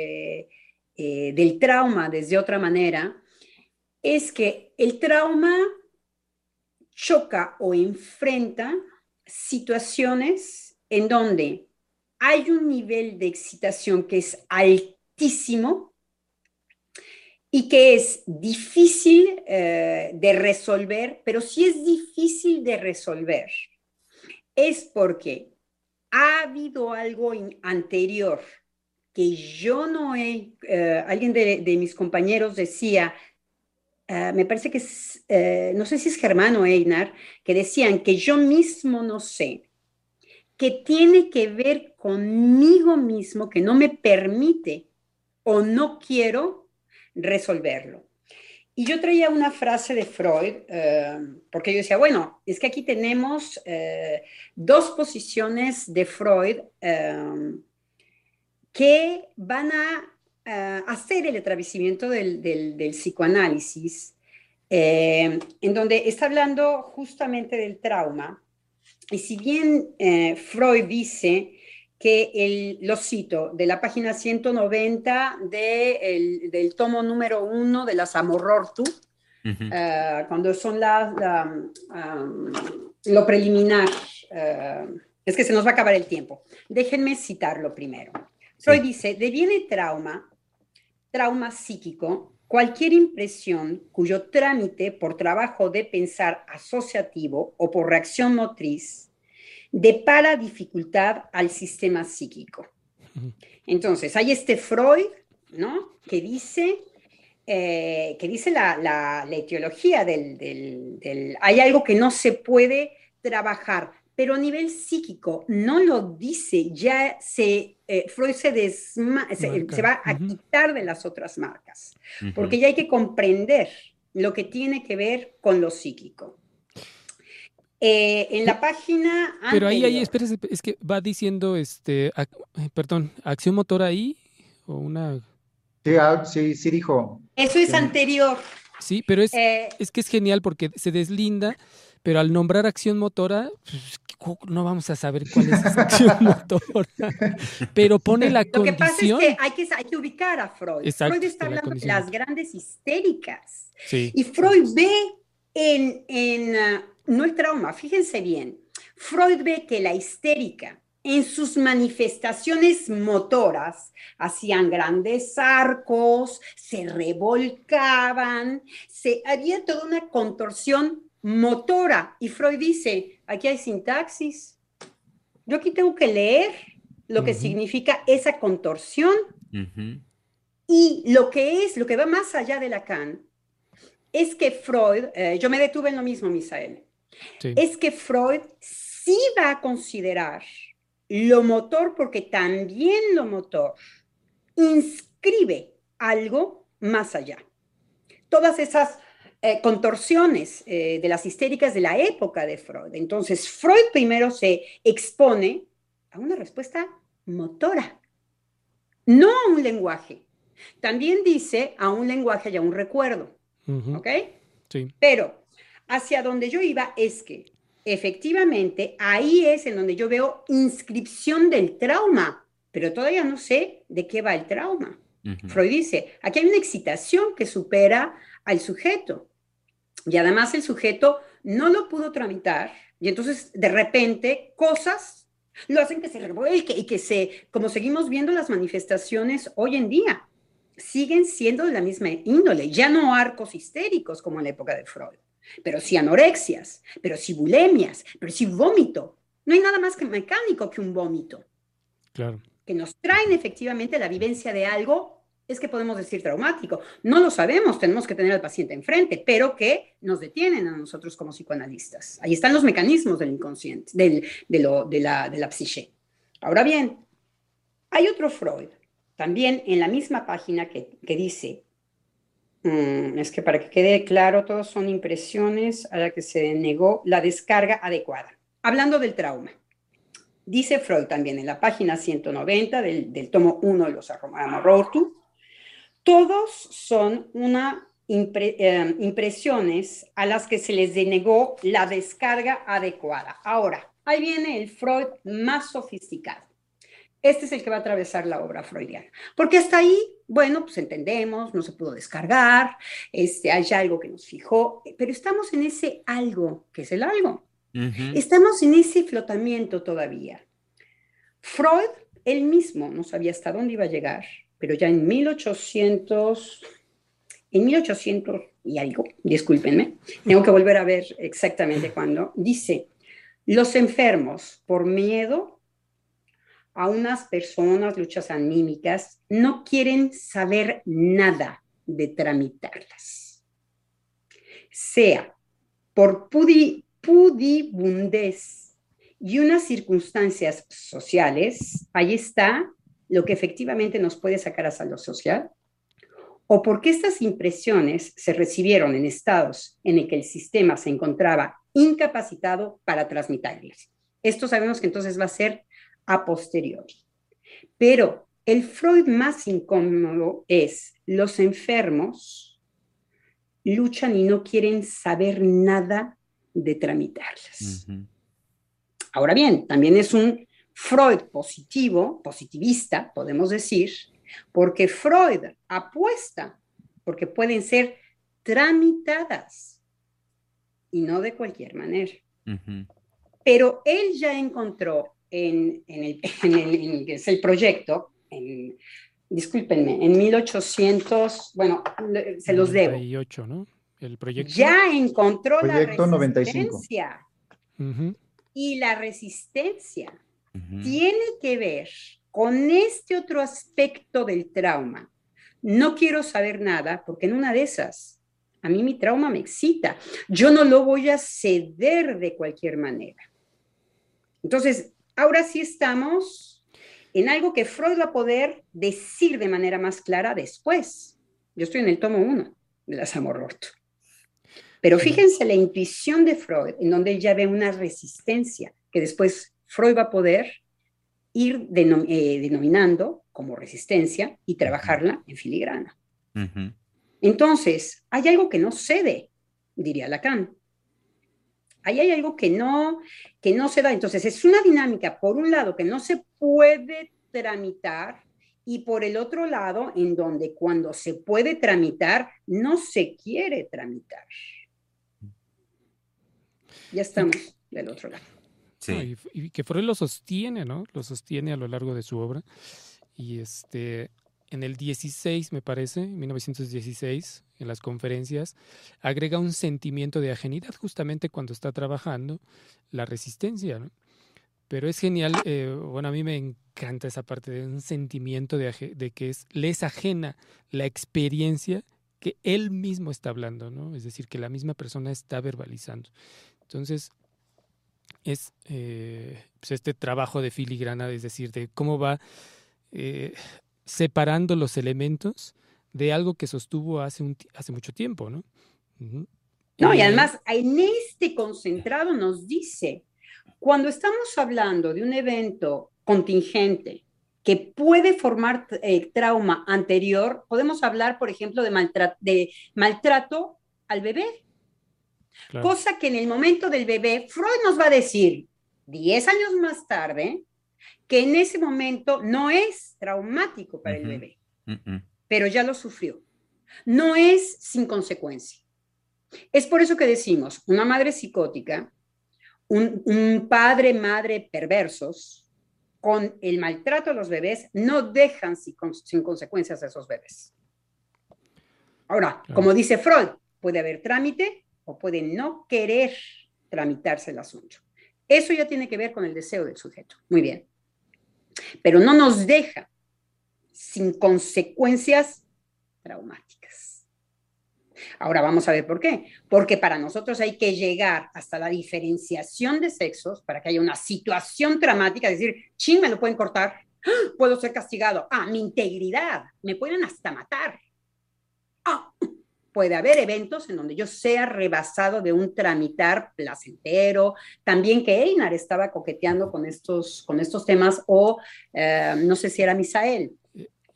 del trauma desde otra manera, es que el trauma choca o enfrenta situaciones en donde hay un nivel de excitación que es altísimo y que es difícil de resolver, pero si es difícil de resolver, es porque ha habido algo anterior que yo no he, alguien de mis compañeros decía, me parece que es, no sé si es Germán o Einar, que decían que yo mismo no sé, que tiene que ver conmigo mismo, que no me permite o no quiero resolverlo. Y yo traía una frase de Freud, porque yo decía, bueno, es que aquí tenemos dos posiciones de Freud que van a hacer el atravesamiento del psicoanálisis, en donde está hablando justamente del trauma. Y si bien Freud dice que, lo cito, de la página 190 del tomo número 1 de las Amorortu, cuando son lo preliminar, es que se nos va a acabar el tiempo. Déjenme citarlo primero. Freud dice, deviene trauma psíquico, cualquier impresión cuyo trámite por trabajo de pensar asociativo o por reacción motriz depara dificultad al sistema psíquico. Entonces, hay Freud, ¿no? Que dice la etiología hay algo que no se puede trabajar, pero a nivel psíquico no lo dice, ya Freud se va a quitar de las otras marcas, porque ya hay que comprender lo que tiene que ver con lo psíquico. En la página anterior. Pero ahí, espérese, es que va diciendo, perdón, acción motora ahí, o una... Sí dijo. Eso es anterior. Sí, pero es que es genial porque se deslinda, pero al nombrar acción motora, pues, no vamos a saber cuál es esa acción motora, pero pone la condición. Lo que pasa es que hay que ubicar a Freud. Exacto, Freud está hablando de las grandes histéricas. Sí. Y Freud ve no el trauma, fíjense bien, Freud ve que la histérica en sus manifestaciones motoras hacían grandes arcos, se revolcaban, había toda una contorsión motora. Y Freud dice, aquí hay sintaxis. Yo aquí tengo que leer lo que significa esa contorsión y lo que va más allá de Lacan es que Freud, yo me detuve en lo mismo, Misael, es que Freud sí va a considerar lo motor porque también lo motor inscribe algo más allá. Todas esas contorsiones de las histéricas de la época de Freud. Entonces, Freud primero se expone a una respuesta motora, no a un lenguaje. También dice a un lenguaje y a un recuerdo. ¿Ok? Sí. Pero hacia donde yo iba es que efectivamente ahí es en donde yo veo inscripción del trauma, pero todavía no sé de qué va el trauma. Freud dice, aquí hay una excitación que supera al sujeto y además el sujeto no lo pudo tramitar y entonces de repente cosas lo hacen que se revuelque y como seguimos viendo las manifestaciones hoy en día, siguen siendo de la misma índole, ya no arcos histéricos como en la época de Freud, pero sí anorexias, pero sí bulemias, pero sí vómito. No hay nada más que mecánico que un vómito. Claro. Que nos traen efectivamente la vivencia de algo, es que podemos decir traumático. No lo sabemos, tenemos que tener al paciente enfrente, pero que nos detienen a nosotros como psicoanalistas. Ahí están los mecanismos del inconsciente, de la psique. Ahora bien, hay otro Freud, también en la misma página que dice, es que para que quede claro, todos son impresiones a las que se negó la descarga adecuada. Hablando del trauma, dice Freud también en la página 190 del tomo 1 de los Amorortu, todos son impresiones a las que se les denegó la descarga adecuada. Ahora, ahí viene el Freud más sofisticado. Este es el que va a atravesar la obra freudiana. Porque hasta ahí, bueno, pues entendemos, no se pudo descargar, hay algo que nos fijó, pero estamos en ese algo, que es el algo. Estamos en ese flotamiento todavía. Freud, él mismo, no sabía hasta dónde iba a llegar, pero ya en 1800 y algo, discúlpenme, tengo que volver a ver exactamente cuándo, dice, los enfermos por miedo a unas personas, luchas anímicas, no quieren saber nada de tramitarlas. Sea por pudibundez y unas circunstancias sociales, ahí está lo que efectivamente nos puede sacar hacia lo social, o porque estas impresiones se recibieron en estados en el que el sistema se encontraba incapacitado para transmitirlas. Esto sabemos que entonces va a ser a posteriori. Pero el Freud más incómodo es los enfermos luchan y no quieren saber nada de tramitarlas. Ahora bien, también es un Freud positivista, podemos decir, porque Freud apuesta porque pueden ser tramitadas y no de cualquier manera. Pero él ya encontró en el proyecto, discúlpenme, en 1800, bueno, se los debo. 98, ¿no? El proyecto. Ya encontró Proyecto la 95. resistencia. Y la resistencia tiene que ver con este otro aspecto del trauma. No quiero saber nada porque en una de esas, a mí mi trauma me excita. Yo no lo voy a ceder de cualquier manera. Entonces, ahora sí estamos en algo que Freud va a poder decir de manera más clara después. Yo estoy en el tomo 1 de la Samororto. Pero fíjense la intuición de Freud, en donde él ya ve una resistencia que después Freud va a poder ir denominando como resistencia y trabajarla en filigrana. Entonces, hay algo que no cede, diría Lacan. Ahí hay algo que no se da. Entonces, es una dinámica, por un lado, que no se puede tramitar, y por el otro lado, en donde cuando se puede tramitar, no se quiere tramitar. Ya estamos del otro lado. Sí. No, y que Freud lo sostiene, ¿no? Lo sostiene a lo largo de su obra. Y en el 16, me parece, 1916, en las conferencias, agrega un sentimiento de ajenidad justamente cuando está trabajando la resistencia, ¿no? Pero es genial, bueno, a mí me encanta esa parte de un sentimiento de que le es ajena la experiencia que él mismo está hablando, ¿no? Es decir, que la misma persona está verbalizando. Entonces, es pues este trabajo de filigrana, es decir, de cómo va separando los elementos de algo que sostuvo hace mucho tiempo, ¿no? No, y además en este concentrado nos dice, cuando estamos hablando de un evento contingente que puede formar trauma anterior, podemos hablar, por ejemplo, de maltrato al bebé. Claro. Cosa que en el momento del bebé, Freud nos va a decir 10 años más tarde que en ese momento no es traumático para el bebé, pero ya lo sufrió. No es sin consecuencia. Es por eso que decimos, una madre psicótica, un padre, madre perversos, con el maltrato a los bebés, no dejan sin consecuencias a esos bebés. Ahora, claro, como dice Freud, puede haber trámite o puede no querer tramitarse el asunto. Eso ya tiene que ver con el deseo del sujeto. Muy bien. Pero no nos deja sin consecuencias traumáticas. Ahora vamos a ver por qué. Porque para nosotros hay que llegar hasta la diferenciación de sexos para que haya una situación traumática, es decir, chin, me lo pueden cortar, puedo ser castigado, mi integridad, me pueden hasta matar. Puede haber eventos en donde yo sea rebasado de un tramitar placentero, también que Einar estaba coqueteando con estos temas, o no sé si era Misael.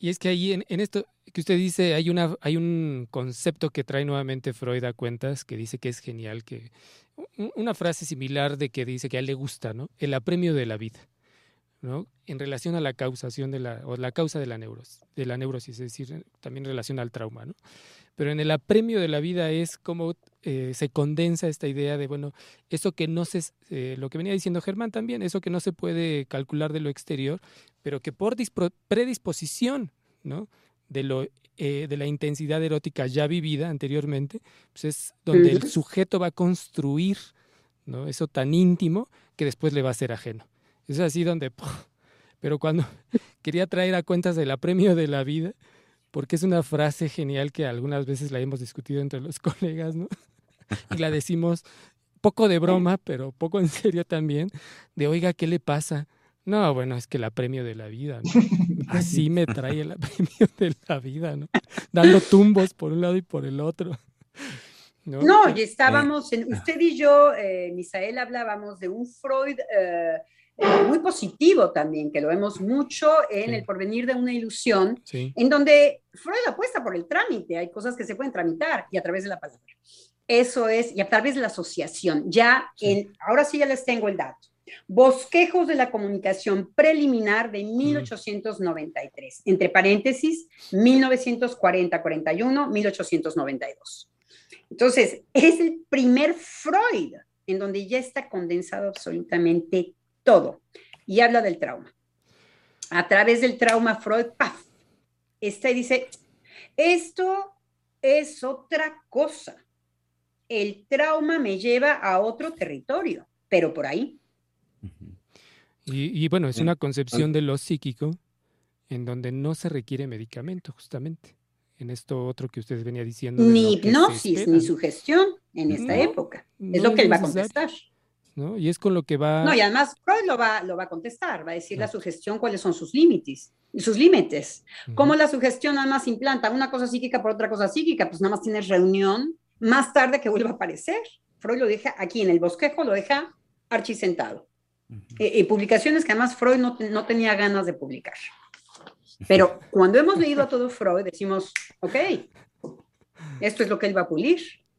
Y es que ahí en esto que usted dice hay un concepto que trae nuevamente Freud a cuentas que dice que es genial, que una frase similar de que dice que a él le gusta, ¿no? El apremio de la vida, ¿no? En relación a la causación o la causa de la neurosis, es decir, también en relación al trauma, ¿no? Pero en el apremio de la vida es como se condensa esta idea de, bueno, eso que no lo que venía diciendo Germán también, eso que no se puede calcular de lo exterior, pero que por predisposición, ¿no? De la intensidad erótica ya vivida anteriormente, pues es donde el sujeto va a construir, ¿no? Eso tan íntimo que después le va a ser ajeno. Es así donde... Pero cuando quería traer a cuentas del apremio de la vida, porque es una frase genial que algunas veces la hemos discutido entre los colegas, ¿no? Y la decimos poco de broma, pero poco en serio también, de oiga, ¿qué le pasa? No, bueno, es que el apremio de la vida, ¿no? Así me trae el apremio de la vida, ¿no? Dando tumbos por un lado y por el otro. No, y estábamos, usted y yo, Misael, hablábamos de un Freud muy positivo también, que lo vemos mucho en El porvenir de una ilusión, en donde Freud apuesta por el trámite, hay cosas que se pueden tramitar y a través de la palabra. Eso es, y a través de la asociación. Ahora sí ya les tengo el dato. Bosquejos de la comunicación preliminar de 1893, entre paréntesis, 1940-41, 1892. Entonces, es el primer Freud en donde ya está condensado absolutamente todo y habla del trauma. A través del trauma, Freud, ¡paf! Está y dice, esto es otra cosa. El trauma me lleva a otro territorio, pero por ahí. Y bueno, es una concepción de lo psíquico en donde no se requiere medicamento, justamente. En esto otro que usted venía diciendo. Ni hipnosis, ni sugestión en esta época. Es lo que él va a contestar. ¿No? Y es con lo que va... No, y además Freud lo va a contestar, va a decir la sugestión cuáles son sus límites. Cómo la sugestión nada más implanta una cosa psíquica por otra cosa psíquica, pues nada más tienes reunión más tarde que vuelva a aparecer. Freud lo deja aquí en el bosquejo, lo deja archisentado. Publicaciones que además Freud no tenía ganas de publicar. Pero cuando hemos leído a todo Freud, decimos, ok, esto es lo que él va a pulir.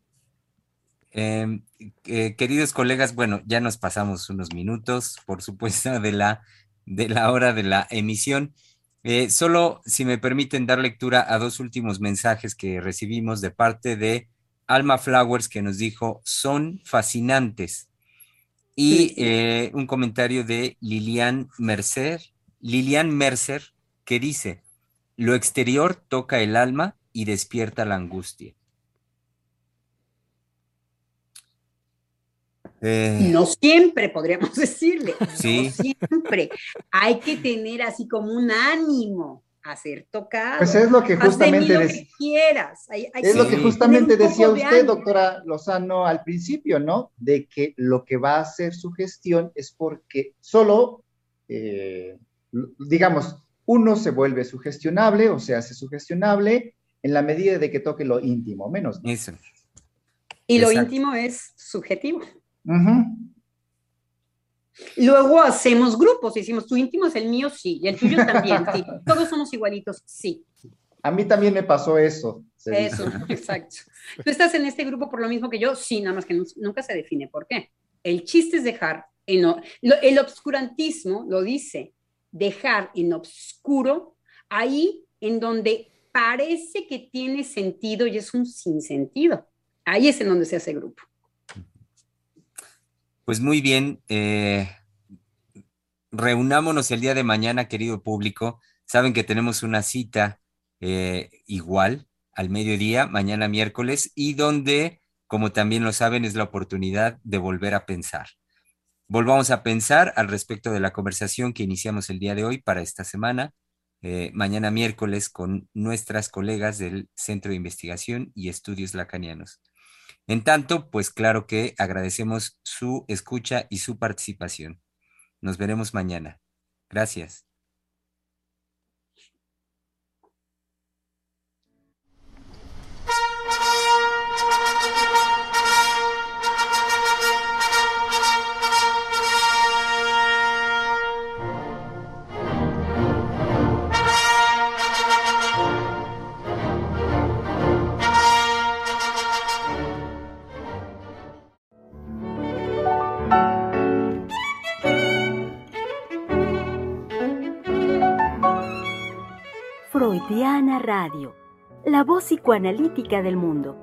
Queridos colegas, bueno, ya nos pasamos unos minutos, por supuesto, de la hora de la emisión. Solo, si me permiten, dar lectura a dos últimos mensajes que recibimos de parte de Alma Flowers, que nos dijo, son fascinantes. Y un comentario de Lilian Mercer, que dice, lo exterior toca el alma y despierta la angustia. No siempre, podríamos decirle. Sí. No siempre. Hay que tener así como un ánimo a ser tocado. Pues es lo que justamente lo que quieras. Es lo que justamente decía usted, doctora Lozano, al principio, ¿no? De que lo que va a hacer su gestión es porque solo, digamos, uno se vuelve sugestionable o se hace sugestionable en la medida de que toque lo íntimo, menos, ¿no? Eso. Y lo íntimo es subjetivo. Uh-huh. Luego hacemos grupos y decimos, tu íntimo es el mío, sí, y el tuyo también, sí. Todos somos igualitos, sí. A mí también me pasó eso. Eso, exacto. Tú estás en este grupo por lo mismo que yo, sí, nada más que nunca se define por qué. El chiste es dejar, el obscurantismo lo dice, dejar en obscuro, ahí en donde parece que tiene sentido y es un sinsentido. Ahí es en donde se hace grupo. Pues muy bien, reunámonos el día de mañana, querido público. Saben que tenemos una cita igual al mediodía, mañana miércoles, y donde, como también lo saben, es la oportunidad de volver a pensar. Volvamos a pensar al respecto de la conversación que iniciamos el día de hoy para esta semana, mañana miércoles, con nuestras colegas del Centro de Investigación y Estudios Lacanianos. En tanto, pues claro que agradecemos su escucha y su participación. Nos veremos mañana. Gracias. Freudiana Radio, la voz psicoanalítica del mundo.